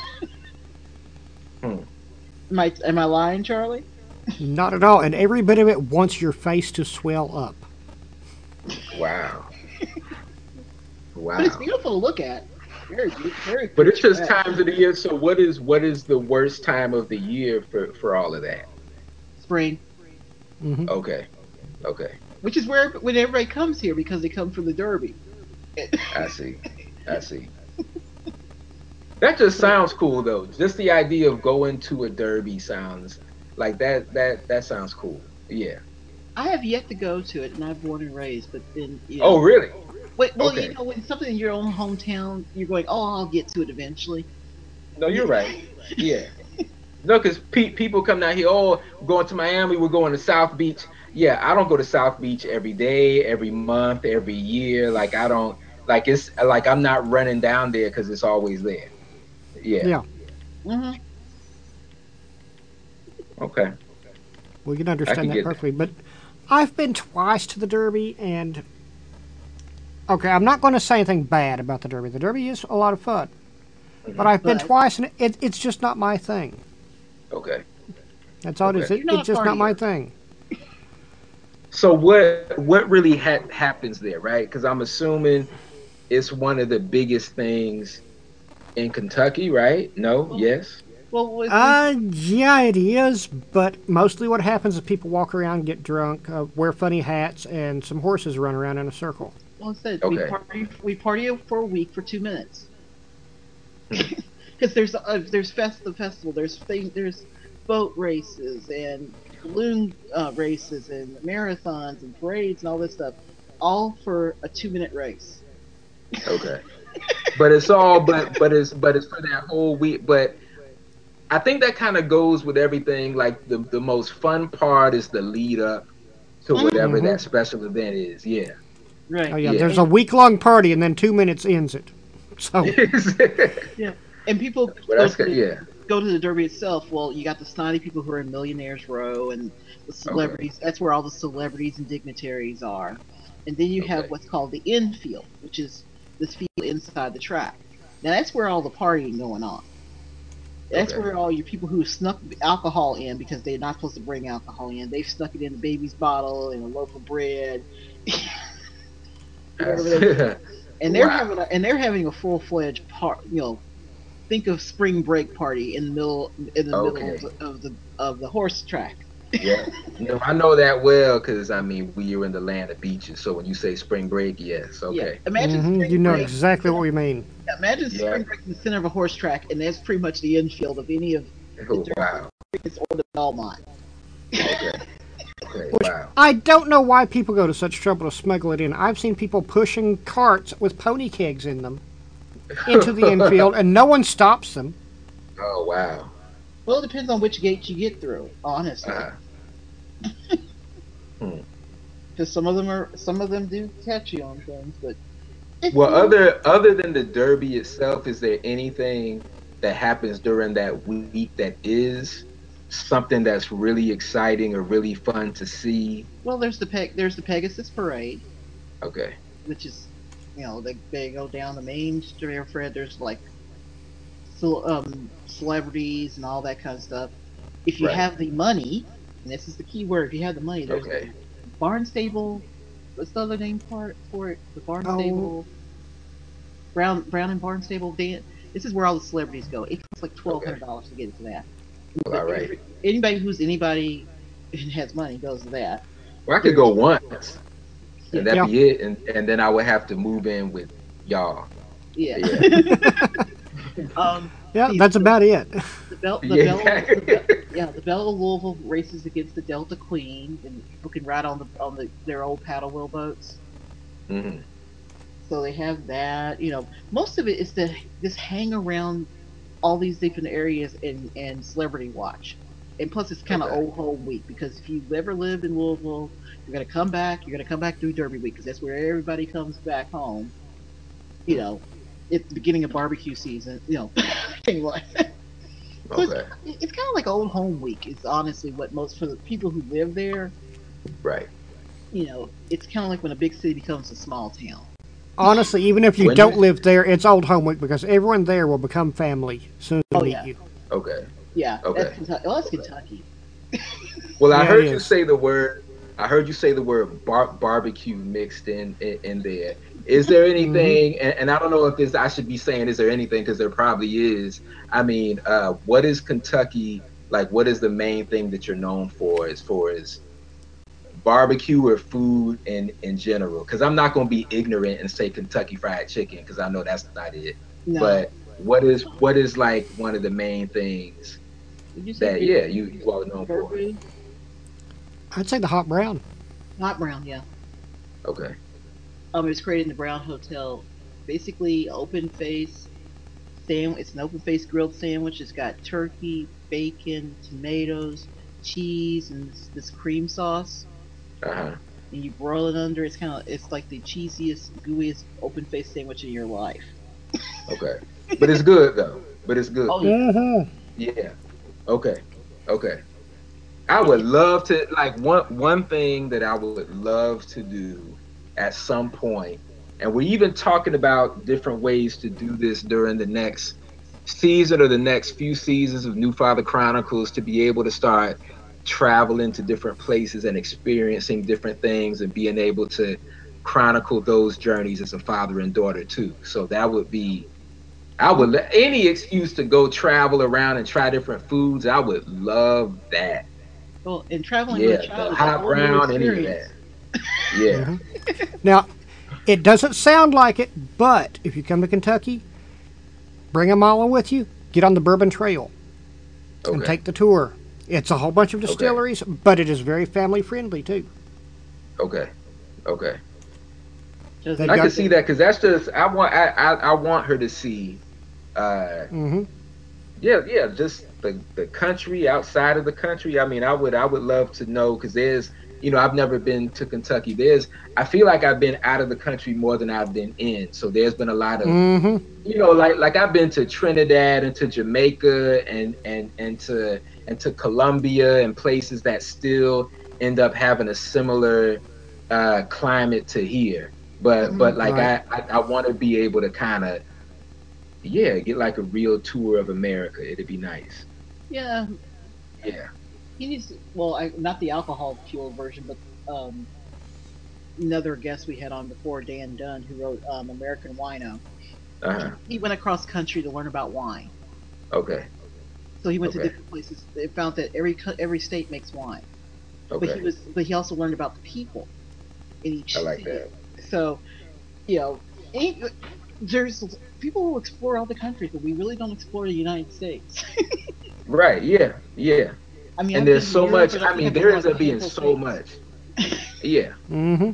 Hmm. Am I am I lying, Charlie? Not at all. And every bit of it wants your face to swell up. Wow. But it's Wow. beautiful to look at. Very, good- very But it's just picturesque. times of the year. So what is what is the worst time of the year for for all of that? Spring, Hmm. Okay, okay, which is where when everybody comes here because they come from the Derby. I see, I see. That just sounds cool though. Just the idea of going to a derby sounds like that. That that sounds cool. Yeah. I have yet to go to it, and I've born and raised. But then, you Oh, know, really? wait, well, you Okay. know, when something in your own hometown, you're going, oh, I'll get to it eventually. No, Yeah. you're right. Yeah. No, because pe- people come down here. Oh, we're going to Miami. We're going to South Beach. Yeah, I don't go to South Beach every day, every month, every year. Like I don't like it's like I'm not running down there because it's always there. Yeah. Yeah, hmm Okay. we can I understand can that get that. perfectly. But I've been twice to the Derby, and okay, I'm not going to say anything bad about the Derby. The Derby is a lot of fun, but I've been But twice, and it, it's just not my thing. Okay. That's all it is. Okay. It, you're it's not a just not my partier. thing. So what what really ha- happens there, right? Because I'm assuming it's one of the biggest things in Kentucky, right? No, Well, yes. well, with, with Uh, yeah, it is, but mostly what happens is people walk around, get drunk, uh, wear funny hats, and some horses run around in a circle. well, I said we Okay. party, we party for a week for two minutes Hmm. because there's uh, there's fest the festival. There's thing there's boat races and balloon uh, races and marathons and parades and all this stuff, all for a two minute race. Okay. But it's all but but it's but it's for that whole week. But I think that kind of goes with everything. Like the the most fun part is the lead up to Mhm. whatever Hmm. that special event is. Yeah. Oh Right. yeah, Yeah. there's a And week long party, and then two minutes ends it. So But yeah, and people go that's to good. the Yeah. go to the Derby itself. Well, you got the snotty people who are in Millionaires Row and the Okay. celebrities. That's where all the celebrities and dignitaries are. And then you have Okay. what's called the infield, which is this field inside the track. Now that's where all the partying going on. That's Okay. where all your people who snuck alcohol in because they're not supposed to bring alcohol in. They've snuck it in a baby's bottle and a loaf of bread, whatever they do. That's, And they're having wow. a, and they're having a full fledged part. You know, think of spring break party in the middle in the middle of Okay. the of the, of the horse track. Yeah. No, I know that well because I mean we are in the land of beaches. So when you say spring break, yes. Yeah, Okay. imagine hmm you spring know break. exactly what we mean. Yeah, imagine Yeah. spring break in the center of a horse track, and that's pretty much the infield of any of the Oh, wow. Derby's or the Belmont. Okay. Okay. Which Wow. I don't know why people go to such trouble to smuggle it in. I've seen people pushing carts with pony kegs in them into the infield, and no one stops them. Oh, wow. Well, it depends on which gate you get through, honestly, Uh, hmm. because some of them are some of them do catch you on things, but it's Well, you know, other other than the Derby itself, is there anything that happens during that week that is something that's really exciting or really fun to see? well, there's the Peg there's the Pegasus Parade, Okay. which is you know they they go down the main thoroughfare. There's like cel- um, celebrities and all that kind of stuff. If you Right. have the money, and this is the key word, if you have the money, there's Okay. the Barnstable. What's the other name part for it? The Oh, Barnstable Brown Brown and Barnstable dance. This is where all the celebrities go. It costs like twelve Okay. hundred dollars to get into that. Well, all But right. every, anybody who's anybody and has money goes to that. Well, I could There's go once yeah and that yeah. be it, and and then I would have to move in with y'all. yeah. Yeah. um Yeah, the, that's the, about it. the bell the Yeah. bell the, Bell- yeah the Belle of Louisville races against the Delta Queen, and people can ride on the on the their old paddle wheel boats. Hmm. So they have that. You know, most of it is to just hang around all these different areas and and celebrity watch. And plus, it's kind of Okay. old home week because if you've ever lived in Louisville, you're gonna come back. You're gonna come back through Derby week because that's where everybody comes back home. You know, it's the beginning of barbecue season. You know, things like that. So it's, Okay. it's kind of like old home week. It's honestly what most for the people who live there. Right. You know, it's kind of like when a big city becomes a small town. Honestly, even if you When don't did? live there, it's old home week because everyone there will become family soon as they Oh meet yeah, you. Okay. yeah. Okay. That's Kentucky. Oh, that's Kentucky. Well, I Yeah, it heard you is. say the word. I heard you say the word bar- barbecue mixed in, in in there. Is there Hmm. anything, and, and I don't know if this, I should be saying, is there anything? Because there probably is. I mean, uh, what is Kentucky like? What is the main thing that you're known for as far as barbecue or food in in general? Because I'm not going to be ignorant and say Kentucky Fried Chicken because I know that's not it. No. But what is what is like one of the main things Did you say that, big yeah, you you are known for? bourbon? I'd say the hot brown. Not brown, yeah. Okay, Um, it was created in the Brown Hotel. Basically, open face sandwich. It's an open face grilled sandwich. It's got turkey, bacon, tomatoes, cheese, and this, this cream sauce. uh huh, And you broil it under. It's kind of it's like the cheesiest, gooeyest open face sandwich in your life. okay. But it's good though. But it's good. Oh yeah. Hmm. Yeah. Okay. Okay. I would love to like one one thing that I would love to do at some point, and we're even talking about different ways to do this during the next season or the next few seasons of New Father Chronicles to be able to start traveling to different places and experiencing different things and being able to chronicle those journeys as a father and daughter too. So that would be I would let any excuse to go travel around and try different foods. I would love that. Well, and traveling with a Yeah, the child is a hot whole new brown, any of experience. that. Yeah. Hmm. Now, it doesn't sound like it, but if you come to Kentucky, bring a mama with you, get on the Bourbon Trail, and Okay. take the tour. It's a whole bunch of Okay. distilleries, but it is very family friendly too. Okay. Okay. Does They've it? I can got. see that because that's just I want I, I I want her to see uh Hmm. yeah, yeah, just the the country outside of the country. I mean, I would I would love to know because there's you know I've never been to Kentucky. There's I feel like I've been out of the country more than I've been in. So there's been a lot of Hmm. you know like like I've been to Trinidad and to Jamaica and and and to and to Colombia and places that still end up having a similar uh climate to here. But Mhm. but like Right. I I, I want to be able to kind of yeah get like a real tour of America. It'd be nice. Yeah, Yeah. he needs. To, well, I, not the alcohol fueled version, but um, another guest we had on before, Dan Dunn, who wrote um, American Wino. He, Uh-huh. he went across country to learn about wine. Okay. So he went to Okay. different places. They found that every co- every state makes wine, but he Okay. was but he also learned about the people in I each like city. that. So you know, ain't, there's people who explore all the countries, but we really don't explore the United States. Right. Yeah. Yeah. I mean, And I've there's been to so Europe, much. but I I think mean, I've been there to ends like a up being handful of so states. much. Yeah. Hmm.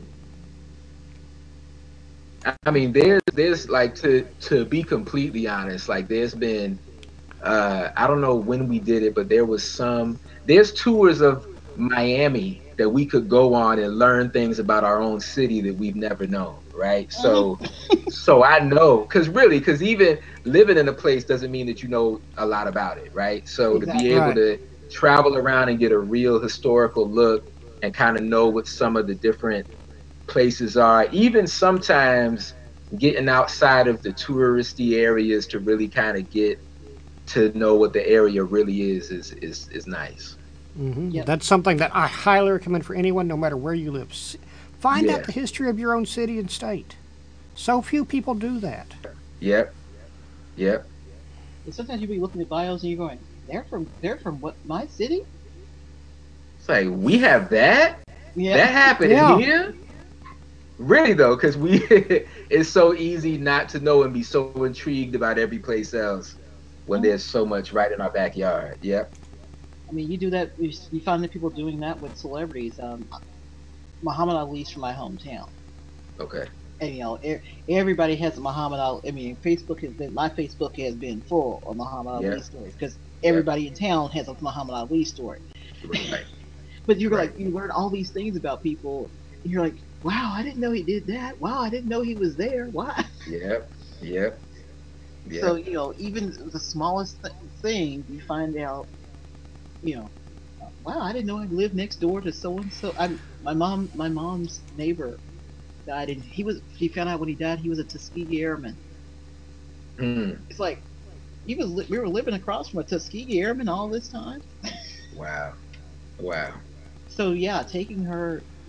I mean, there's there's like to to be completely honest, like there's been uh I don't know when we did it, but there was some there's tours of Miami that we could go on and learn things about our own city that we've never known, right? Hmm. So so I know cuz really cuz even living in a place doesn't mean that you know a lot about it, right? So to be Exactly. able Right. to travel around and get a real historical look and kind of know what some of the different places are, even sometimes getting outside of the touristy areas to really kind of get to know what the area really is is is is nice. Hmm. Yep. That's something that I highly recommend for anyone, no matter where you live. S- Find out Yeah. the history of your own city and state. So few people do that. Yep. Yep. And sometimes you be looking at bios and you're going, they're from they're from what my city? It's like we have that. Yeah. That happened Yeah. here. Really though, because we it's so easy not to know and be so intrigued about every place else when Mhm. there's so much right in our backyard. Yep. I mean, you do that. You, you find that people doing that with celebrities. Um, Muhammad Ali's from my hometown, Okay. and you know, e- everybody has a Muhammad Ali. I mean, Facebook has been my Facebook has been full of Muhammad Ali Yep. stories because Yep. everybody in town has a Muhammad Ali story. Right. But you're Right. like, you learn all these things about people, and you're like, wow, I didn't know he did that. Wow, I didn't know he was there. Why? Yep. Yep. So Yep. you know, even the smallest th- thing, you find out. You know, wow, I didn't know I lived next door to so and so. I'm my mom. My mom's neighbor died, and he was. He found out when he died, he was a Tuskegee Airman. Hmm. It's like he was. li- We were living across from a Tuskegee Airman all this time. Wow. Wow. So yeah, taking her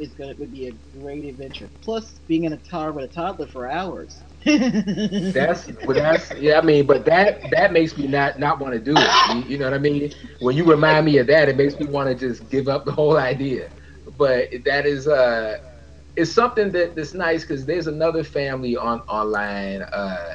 is gonna would be a great adventure. Plus, being in a car with a toddler for hours. That's well, that's yeah. I mean, but that that makes me not not want to do it. You, you know what I mean? When you remind me of that, it makes me want to just give up the whole idea. But that is uh, it's something that that's nice because there's another family on online. Uh,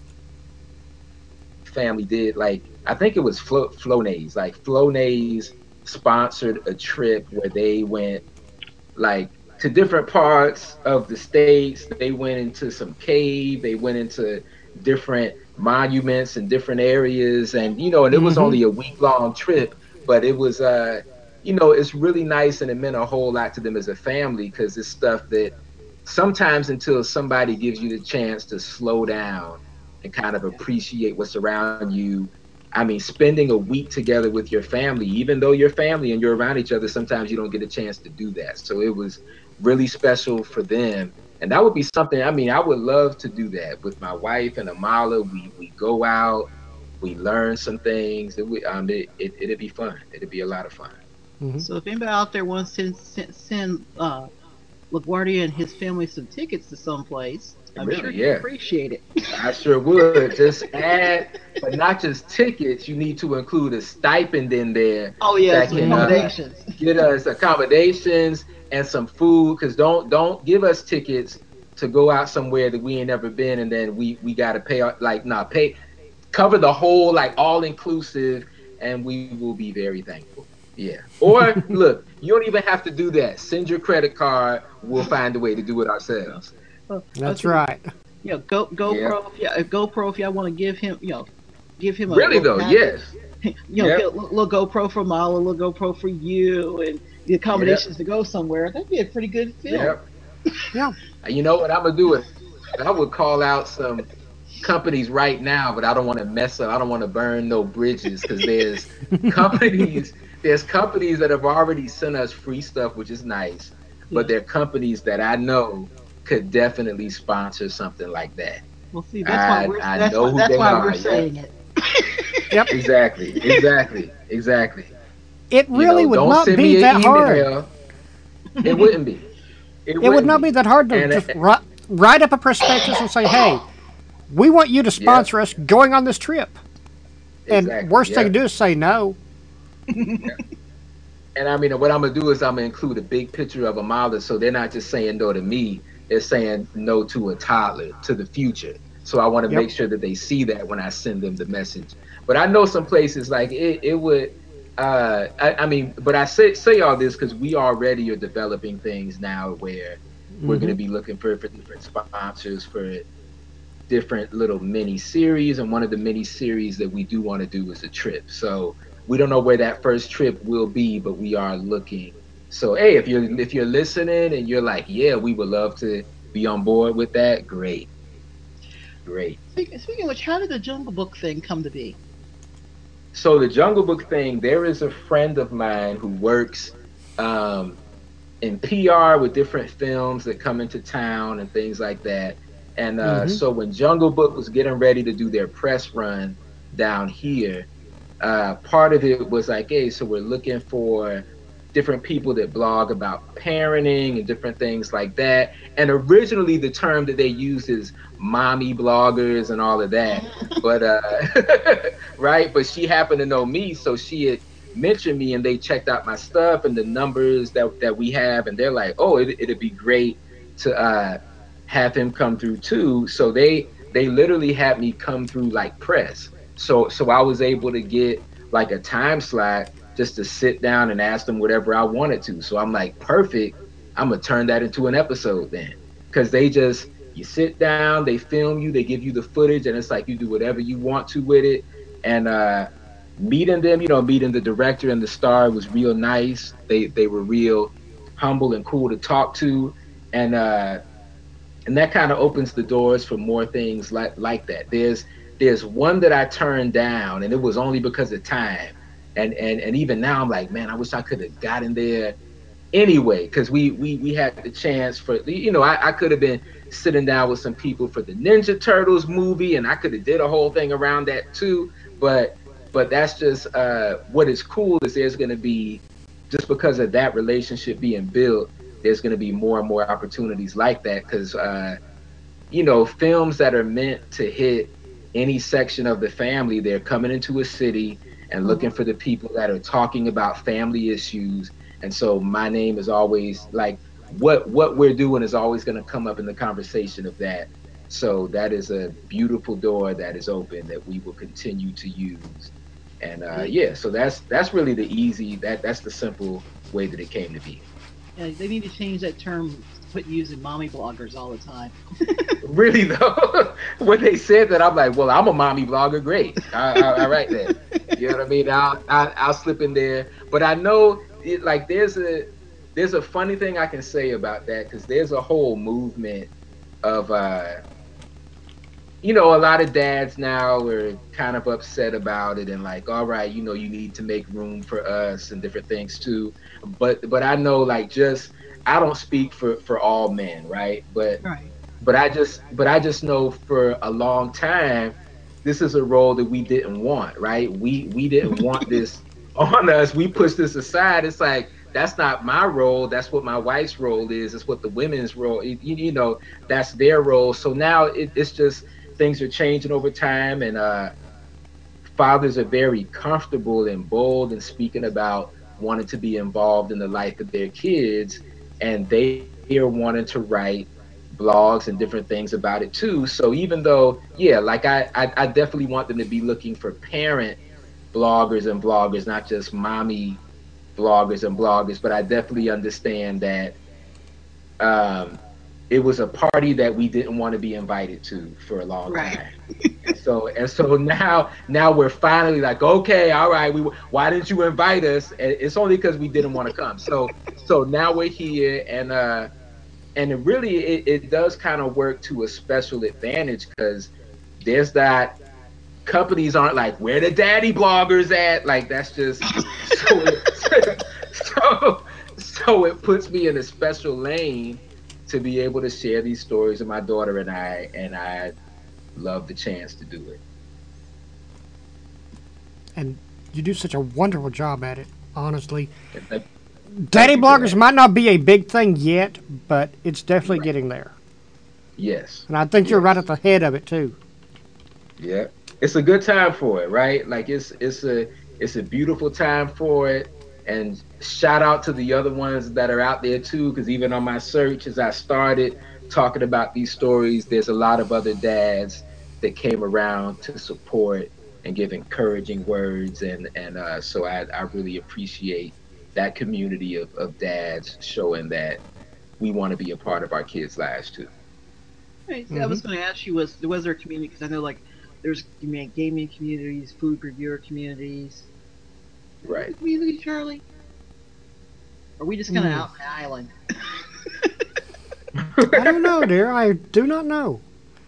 family did like I think it was Flo, Flonase. Like Flonase sponsored a trip where they went like to different parts of the states. They went into some cave. They went into different monuments and different areas, and you know, and it was Mm-hmm. only a week long trip, but it was, uh, you know, it's really nice, and it meant a whole lot to them as a family because it's stuff that sometimes until somebody gives you the chance to slow down and kind of appreciate what's around you. I mean, spending a week together with your family, even though you're family and you're around each other, sometimes you don't get a chance to do that. So it was really special for them. And that would be something, I mean, I would love to do that with my wife and Amala. We we go out, we learn some things. It would um it, it it'd be fun. It'd be a lot of fun. Mm-hmm. So if anybody out there wants to send, send uh, LaGuardia and his family some tickets to someplace, I'm sure Really, he'd yeah. appreciate it. I sure would. Just add, but not just tickets. You need to include a stipend in there Oh yeah, that some can uh, accommodations. get us accommodations and some food. Cause don't don't give us tickets to go out somewhere that we ain't never been, and then we we gotta pay our- like not pay cover the whole like all inclusive, and we will be very thankful. Yeah. Or look, you don't even have to do that. Send your credit card. We'll find a way to do it ourselves. Well, I was That's thinking, right. you know, Go Yeah. GoPro. If y'all, if GoPro, if y'all want to give him, you know, give him a Really little though, package, yes. you know, get a Yep. little, little GoPro for Mala, a little GoPro for you, and the Yep. accommodations to go somewhere. That'd be a pretty good film. Yep. Yeah. You know what I'm gonna do? Is I would call out some companies right now, but I don't want to mess up. I don't want to burn no bridges because there's companies. There's companies that have already sent us free stuff, which is nice. But Yeah. there are companies that I know could definitely sponsor something like that. Well, see, that's why I we're I that's know why who that's they why we're are. Yep. saying it. Yep. Exactly. Exactly. Exactly. It You really know, would don't not send be me an that hard. email. It wouldn't be. It It would wouldn't not be be. that hard to And uh, just write, write up a prospectus and say, "Hey, we want you to yep. sponsor us going on this trip." And Exactly. worst they can Yep. do is say no. And I mean, what I'm gonna do is I'm gonna include a big picture of a mother, so they're not just saying no to me; they're saying no to a toddler, to the future. So I want to Yep. make sure that they see that when I send them the message. But I know some places like it, it would. Uh, I, I mean, but I say say all this because we already are developing things now where we're Mm-hmm. gonna be looking for for different sponsors for different little mini series, and one of the mini series that we do want to do is a trip. So we don't know where that first trip will be, but we are looking. So hey, if you're if you're listening and you're like, yeah, we would love to be on board with that, great, great. Speaking, speaking of which, how did the Jungle Book thing come to be? So the Jungle Book thing, there is a friend of mine who works um, in P R with different films that come into town and things like that. And uh, Mm-hmm. so when Jungle Book was getting ready to do their press run down here, uh, part of it was like, hey, so we're looking for different people that blog about parenting and different things like that. And originally, the term that they used is mommy bloggers and all of that. But uh, right, but she happened to know me, so she had mentioned me, and they checked out my stuff and the numbers that that we have, and they're like, oh, it, it'd be great to uh, have him come through too. So they they literally had me come through like press. So so I was able to get like a time slot just to sit down and ask them whatever I wanted to. So I'm like, perfect. I'm gonna turn that into an episode then, because they just you sit down, they film you, they give you the footage, and it's like you do whatever you want to with it. And uh, meeting them, you know, meeting the director and the star was real nice. They they were real humble and cool to talk to, and uh, and that kind of opens the doors for more things like like that. There's there's one that I turned down, and it was only because of time. And and and even now, I'm like, man, I wish I could have gotten there anyway, because we we we had the chance for, you know, I, I could have been sitting down with some people for the Ninja Turtles movie, and I could have did a whole thing around that too. But but that's just uh, what is cool is there's going to be, just because of that relationship being built, there's going to be more and more opportunities like that because uh, you know, films that are meant to hit any section of the family, they're coming into a city and looking for the people that are talking about family issues. And so my name is always like what what we're doing is always going to come up in the conversation of that. So that is a beautiful door that is open that we will continue to use. And uh, yeah, so that's that's really the easy that that's the simple way that it came to be. Yeah, they need to change that term. Quit using mommy bloggers all the time. Really though, when they said that, I'm like, well, I'm a mommy blogger. Great, I, I, I write that. You know what I mean? I'll, I, I'll slip in there, but I know it, like there's a there's a funny thing I can say about that because there's a whole movement of uh, you know, a lot of dads now are kind of upset about it and like, all right, you know, you need to make room for us and different things too. But but I know like just I don't speak for for all men, right? But Right. but I just but I just know for a long time this is a role that we didn't want, right? We we didn't want this on us. We pushed this aside. It's like that's not my role. That's what my wife's role is. It's what the women's role. You, you know, that's their role. So now it, it's just things are changing over time, and uh, fathers are very comfortable and bold in speaking about wanting to be involved in the life of their kids, and they are wanting to write blogs and different things about it too. So even though, yeah, like I, I, I definitely want them to be looking for parent bloggers and bloggers, not just mommy bloggers and bloggers, but I definitely understand that um, it was a party that we didn't want to be invited to for a long Right. time. And so and so now now we're finally like, okay, all right, we why didn't you invite us? And it's only because we didn't want to come. So so now we're here, and uh and it really it, it does kind of work to a special advantage because there's that companies aren't like, where the daddy bloggers at? Like that's just so it, so so it puts me in a special lane to be able to share these stories with my daughter and I, and I love the chance to do it. And you do such a wonderful job at it, honestly. Thank, Daddy you for bloggers that. might not be a big thing yet, but it's definitely Right. getting there. Yes. And I think you're Yes. right at the head of it too. Yeah. It's a good time for it, right? Like it's it's a it's a beautiful time for it. And shout out to the other ones that are out there too, because even on my search as I started talking about these stories, there's a lot of other dads that came around to support and give encouraging words, and and uh, so I, I really appreciate that community of, of dads showing that we want to be a part of our kids' lives too. Right. So I was going to ask you, was was there a community? Because I know like there's you mean, gaming communities, food reviewer communities. Right. Community, Charlie? Are we just kind of Mm. out on the island? I don't know, dear. I do not know.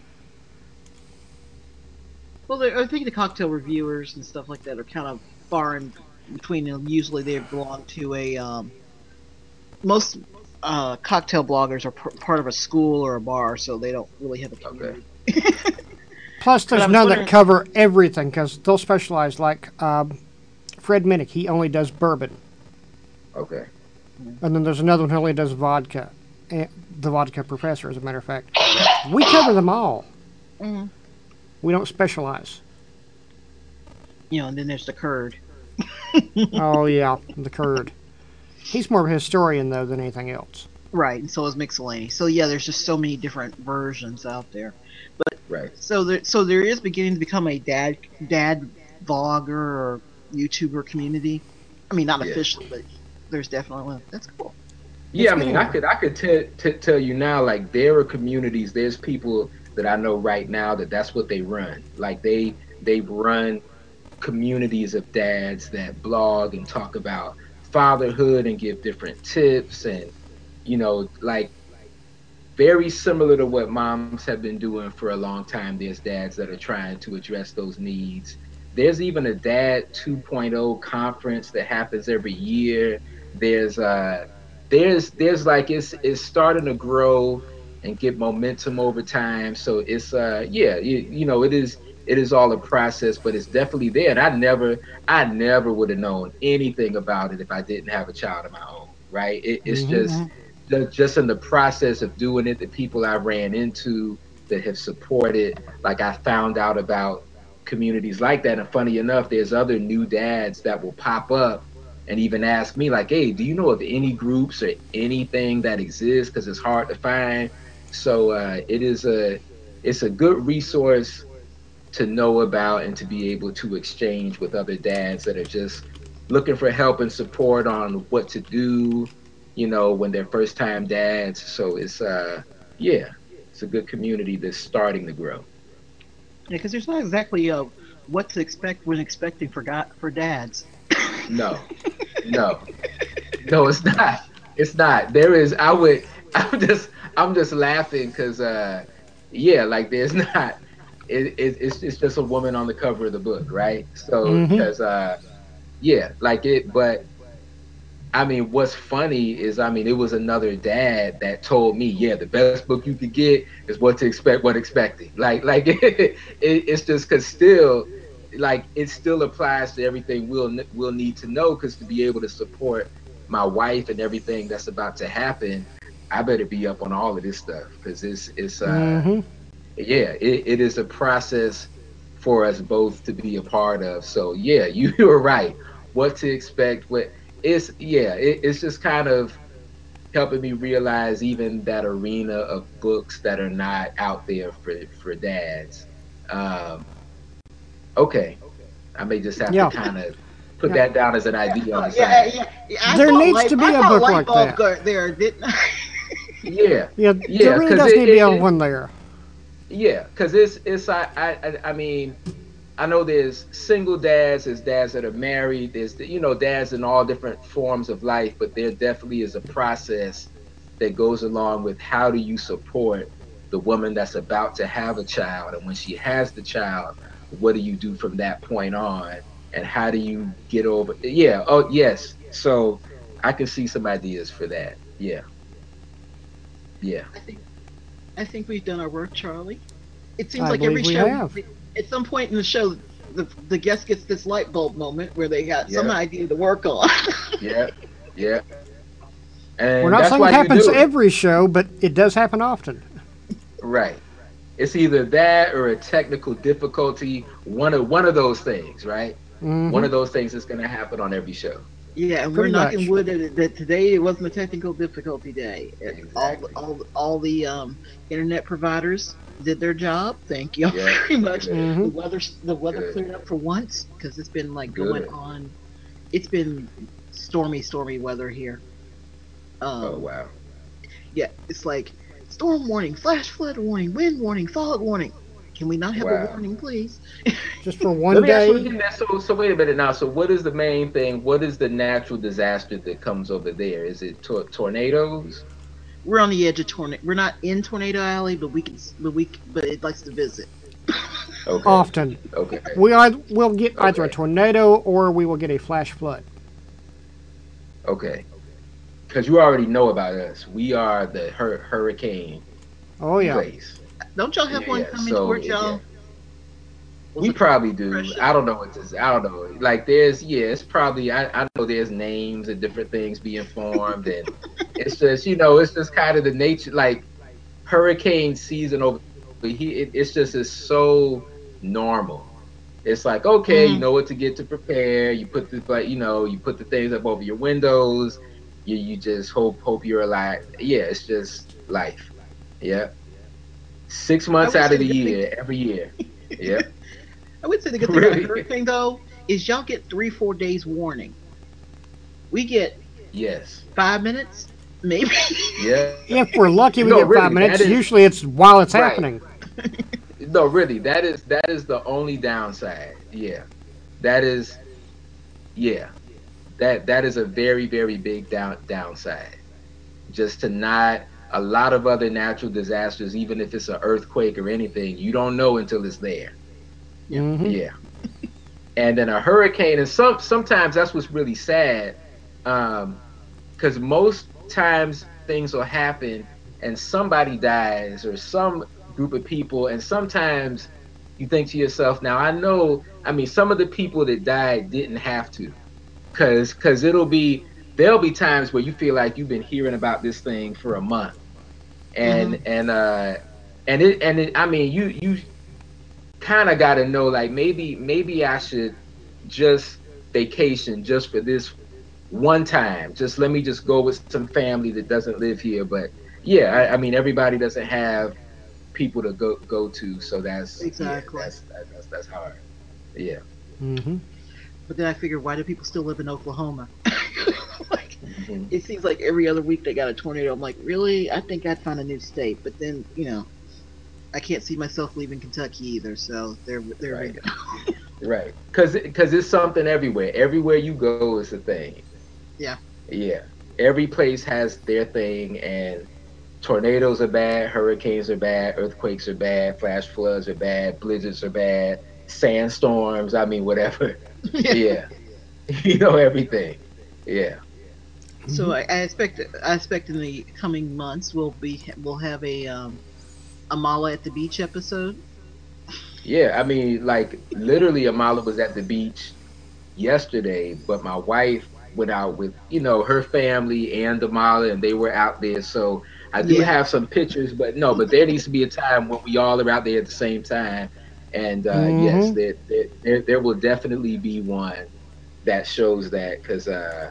Well, there- I think the cocktail reviewers and stuff like that are kind of far in between. And usually, they belong to a um, most uh, cocktail bloggers are p- part of a school or a bar, so they don't really have a community. Plus, there's I was none wondering- that cover everything because they'll specialize. Like um, Fred Minnick, he only does bourbon. Okay. And then there's another one who only does vodka. Eh, The vodka professor, as a matter of fact. We cover them all. Mhm. We don't specialize. You know, and then there's the curd. Oh, yeah, the Kurd. He's more of a historian, though, than anything else. Right, and so is Mixellany. So yeah, there's just so many different versions out there. Right. So there, so there is beginning to become a dad dad vlogger or YouTuber community. I mean, not Yeah. officially, but there's definitely one. That's cool. Yeah, I It's mean, cool. I could I could t- t- tell you now, like there are communities. There's people that I know right now that that's what they run. Like they they run communities of dads that blog and talk about fatherhood and give different tips, and you know, like very similar to what moms have been doing for a long time. There's dads that are trying to address those needs. There's even a Dad 2.0 conference that happens every year. There's uh there's there's like it's it's starting to grow and get momentum over time. So it's uh yeah, you, you know, it is it is all a process, but it's definitely there. And I never I never would have known anything about it if I didn't have a child of my own, right? It, it's Mhm. just the, just in the process of doing it, the people I ran into that have supported, like I found out about communities like that. And funny enough, there's other new dads that will pop up and even ask me like, hey, do you know of any groups or anything that exists? Because it's hard to find. So uh, it is a it's a good resource to know about and to be able to exchange with other dads that are just looking for help and support on what to do, you know, when they're first time dads. So it's uh yeah, it's a good community that's starting to grow. Yeah, because there's not exactly uh, what to expect when expecting for God, for dads. No, no, no, it's not. It's not. There is. I would. I'm just. I'm just laughing because, uh, yeah, like there's not. It, it, it's it's just a woman on the cover of the book, right? So Mm-hmm. because, uh, yeah, like it. But I mean, what's funny is, I mean, it was another dad that told me, yeah, the best book you could get is What to Expect, What Expecting. Like, like it, it's just because still, like, it still applies to everything we'll we'll need to know, because to be able to support my wife and everything that's about to happen, I better be up on all of this stuff, because it's it's uh Mm-hmm. yeah, it, it is a process for us both to be a part of. So yeah, you were right. What to expect, what it's yeah, it, it's just kind of helping me realize even that arena of books that are not out there for for dads. Um, okay, I may just have to Yeah. kind of put Yeah. that down as an Yeah, idea on uh, the yeah, side. yeah, yeah. I There thought needs light. to be I a thought book light like bulb that. got there, didn't I? Yeah, Yeah, there yeah, really because does it, need to be it, a it one there. yeah, because it's it's I, I I mean, I know there's single dads, there's dads that are married, there's you know dads in all different forms of life, but there definitely is a process that goes along with how do you support the woman that's about to have a child, and when she has the child, what do you do from that point on, and how do you get over? Yeah, oh yes, so I can see some ideas for that. Yeah, yeah, I think I think we've done our work, Charlie. It seems I like every believe we show, have. at some point in the show, the the guest gets this light bulb moment where they got some yeah, idea to work on. yeah, yeah, We're and not that's saying why it you happens do it. every show, but it does happen often. Right. It's either that or a technical difficulty. One of one of those things, right? One Mm-hmm. of those things is going to happen on every show. Yeah, and we're Pretty knocking much. wood that, that today it wasn't a technical difficulty day. It- all the- Exactly. all the- all the um, internet providers did their job. Thank you Yeah. very much. Good. Mm-hmm. The weather the weather Good. cleared up for once because it's been like going Good. on. It's been stormy, stormy weather here. Oh Um, wow. yeah, it's like storm warning, flash flood warning, wind warning, fog warning. Can we not have a Wow. warning, please? Just for Let one me ask you day. again. That so so wait a minute now. So what is the main thing? What is the natural disaster that comes over there? Is it tor- tornadoes? We're on the edge of tornado. We're not in tornado alley, but we can. But we. But it likes to visit. Okay. Often. Okay. We either, will get either a Okay. tornado or we will get a flash flood. Okay. Because you already know about us. We are the hur- hurricane Oh, yeah. place. Don't y'all have Yeah. one Yeah. coming So towards yeah. y'all? Was We it called probably do. depression? I don't know what this. I don't know. Like there's, yeah, it's probably. I, I know there's names and different things being formed, and it's just, you know, it's just kind of the nature. Like hurricane season over here, it, it's just is so normal. It's like okay, you Mm-hmm. know what to get to prepare. You put the like, you know, you put the things up over your windows. You you just hope hope you're alive. Yeah, it's just life. Yeah, six I months would out say of the the good thing. year, every year. Yeah, I would say the good thing about a really. hurricane though is y'all get three, four days warning. We get Yes. five minutes, maybe. Yeah. If we're lucky, we No, get really, five that minutes. is Usually it's while it's right. happening. No, really, that is that is the only downside. Yeah. That is yeah. That that is a very, very big down downside. Just to not a lot of other natural disasters, even if it's an earthquake or anything, you don't know until it's there. Yeah. Mm-hmm. Yeah. And then a hurricane, and some sometimes that's what's really sad. Um, because most times things will happen and somebody dies or some group of people, and sometimes you think to yourself, now I know, I mean, some of the people that died didn't have to, because because it'll be there'll be times where you feel like you've been hearing about this thing for a month, and Mm-hmm. and uh and it and it, I mean, you you kind of got to know, like, maybe maybe I should just vacation just for this one time. Just let me just go with some family that doesn't live here. But yeah, I, I mean, everybody doesn't have people to go go to, so that's yeah, Exactly. that's that's that's hard. Yeah. Mm-hmm. But then I figured, why do people still live in Oklahoma? Like, Mhm. it seems like every other week they got a tornado. I'm like, really? I think I'd find a new state. But then, you know, I can't see myself leaving Kentucky either. So there, there we Right. go. Right. Cause because it's something everywhere. Everywhere you go is a thing. Yeah. Yeah. Every place has their thing, and tornadoes are bad, hurricanes are bad, earthquakes are bad, flash floods are bad, blizzards are bad, sandstorms. I mean, whatever. Yeah. Yeah. You know everything. Yeah. So Mm-hmm. I, I expect, I expect in the coming months we'll be, we'll have a um, a Mala at the beach episode. Yeah. I mean, like, literally, Amala was at the beach yesterday, but my wife went out with, you know, her family and Amala, and they were out there. So I do Yeah. have some pictures, but no, but there needs to be a time when we all are out there at the same time. And uh, yes, Mm-hmm. there, there, there, there will definitely be one that shows that, because uh,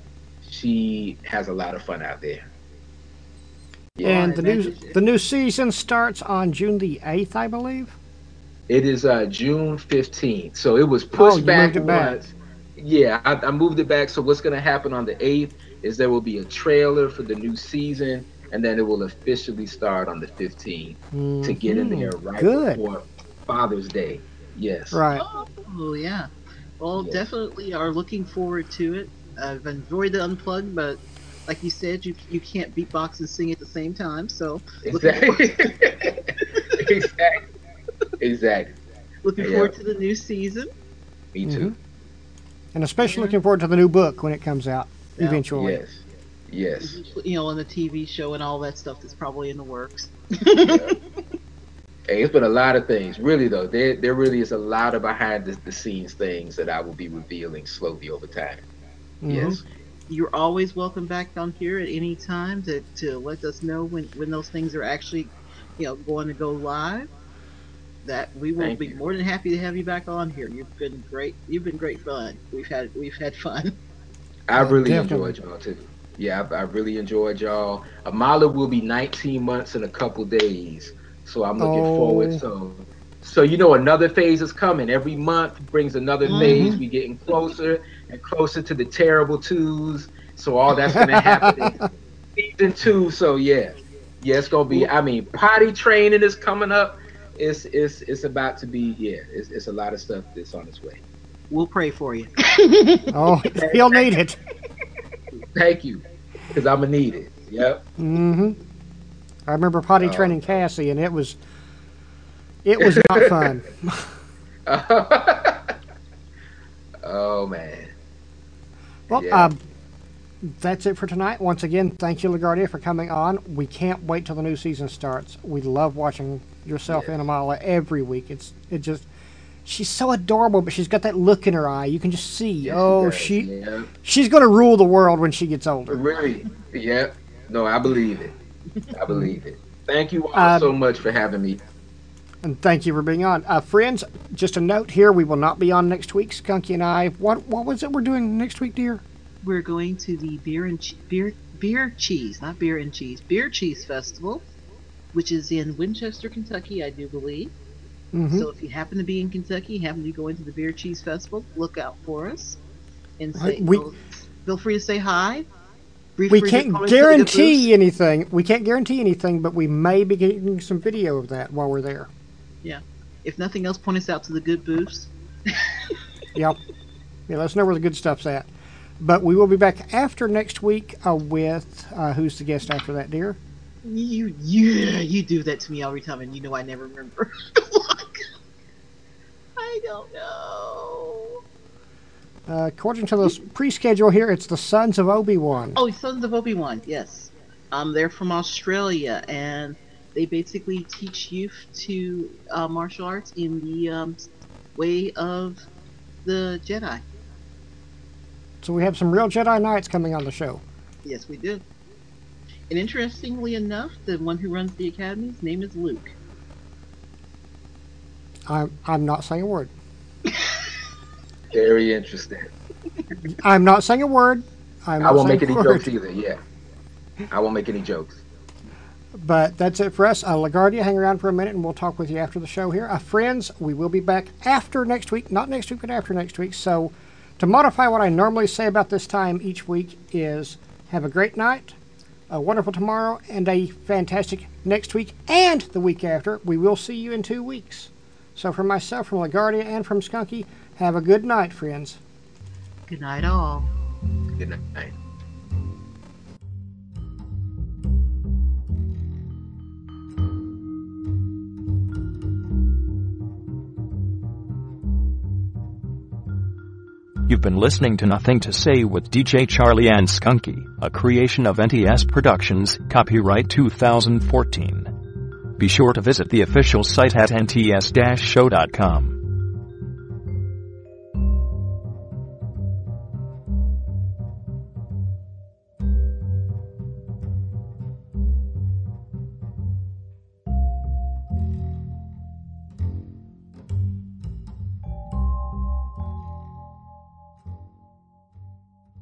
she has a lot of fun out there. Well, Yeah. I And the new imagine. the new season starts on June the eighth, I believe. It is uh, June fifteenth. So it was Oh, pushed you moved back it back. once. Yeah, I, I moved it back. So what's going to happen on the eighth is there will be a trailer for the new season, and then it will officially start on the fifteenth to get in Mm-hmm. there right Good. before Father's Day. Yes. Right. Oh yeah. Well, Yes. definitely are looking forward to it. I've enjoyed the unplugged, but like you said, you you can't beatbox and sing at the same time. So looking forward, Exactly. Exactly. Exactly. looking Yeah. forward to the new season. Me Mm-hmm. too. And especially And looking forward to the new book when it comes out yeah, eventually. Yes. Yes. you know, and the T V show and all that stuff that's probably in the works. Yeah. Hey, it's been a lot of things, really though. There, there really is a lot of behind the, the scenes things that I will be revealing slowly over time. Mm-hmm. Yes, You're always welcome back on here at any time to, to let us know when, when those things are actually, you know, going to go live. That we will thank be you. more than happy to have you back on here. You've been great. You've been great fun. We've had we've had fun. I Uh, really definitely. enjoyed y'all too. Yeah, I, I really enjoyed y'all. Amala will be nineteen months in a couple days, so I'm looking forward. Oh. So, so you know, another phase is coming. Every month brings another phase. Mm-hmm. We getting closer and closer to the terrible twos. So all that's gonna happen in season two. So yeah, yeah, it's gonna be. We'll, I mean, potty training is coming up. It's it's it's about to be. Yeah, it's it's a lot of stuff that's on its way. we'll pray for you. Oh, he'll need it. Thank you, because I'm gonna need it. Yep. Mm-hmm. I remember potty Oh training Cassie, and it was it was not fun. no. Oh man. Well, Yeah. um, that's it for tonight. Once again, thank you, LaGuardia, for coming on. We can't wait till the new season starts. We love watching yourself Yes. and Amala every week. It's it just she's so adorable, but she's got that look in her eye. You can just see. Yes, she Oh, does. she Yeah. she's gonna rule the world when she gets older. Really. Yep. No, I believe it. I believe it. Thank you all Uh, so much for having me. and thank you for being on, uh, friends. Just a note here: we will not be on next week. Skunky and I. What what was it we're doing next week, dear? We're going to the beer and che- beer beer cheese, not beer and cheese, beer cheese festival, which is in Winchester, Kentucky, I do believe. Mm-hmm. So if you happen to be in Kentucky, happen to go into the beer cheese festival, look out for us and Right, say we feel, feel free to say hi. Feel we free to can't call into the good booths. guarantee anything. We can't guarantee anything, but we may be getting some video of that while we're there. Yeah. If nothing else, point us out to the good booths. Yep. Yeah, let us know where the good stuff's at. But we will be back after next week uh, with uh, who's the guest after that, dear? You, yeah, you do that to me every time, and you know I never remember. I don't know. Uh, according to the pre-schedule here, it's the Sons of Obi-Wan. Oh, Sons of Obi Wan. Yes, um, they're from Australia, and they basically teach youth to uh, martial arts in the um, way of the Jedi. So we have some real Jedi Knights coming on the show. Yes, we do. And interestingly enough, the one who runs the Academy's name is Luke. I'm, I'm not saying a word. Very interesting. I'm not saying a word. I'm I not won't saying make any a word. jokes either, yeah. I won't make any jokes. But that's it for us. Uh, LaGuardia, hang around for a minute and we'll talk with you after the show here. Uh, friends, we will be back after next week. Not next week, but after next week. So to modify what I normally say about this time each week is have a great night, a wonderful tomorrow, and a fantastic next week and the week after. We will see you in two weeks. So from myself, from LaGuardia, and from Skunky, have a good night, friends. Good night, all. Good night. You've been listening to Nothing to Say with D J Charlie and Skunky, a creation of N T S Productions, copyright two thousand fourteen. Be sure to visit the official site at N T S show dot com.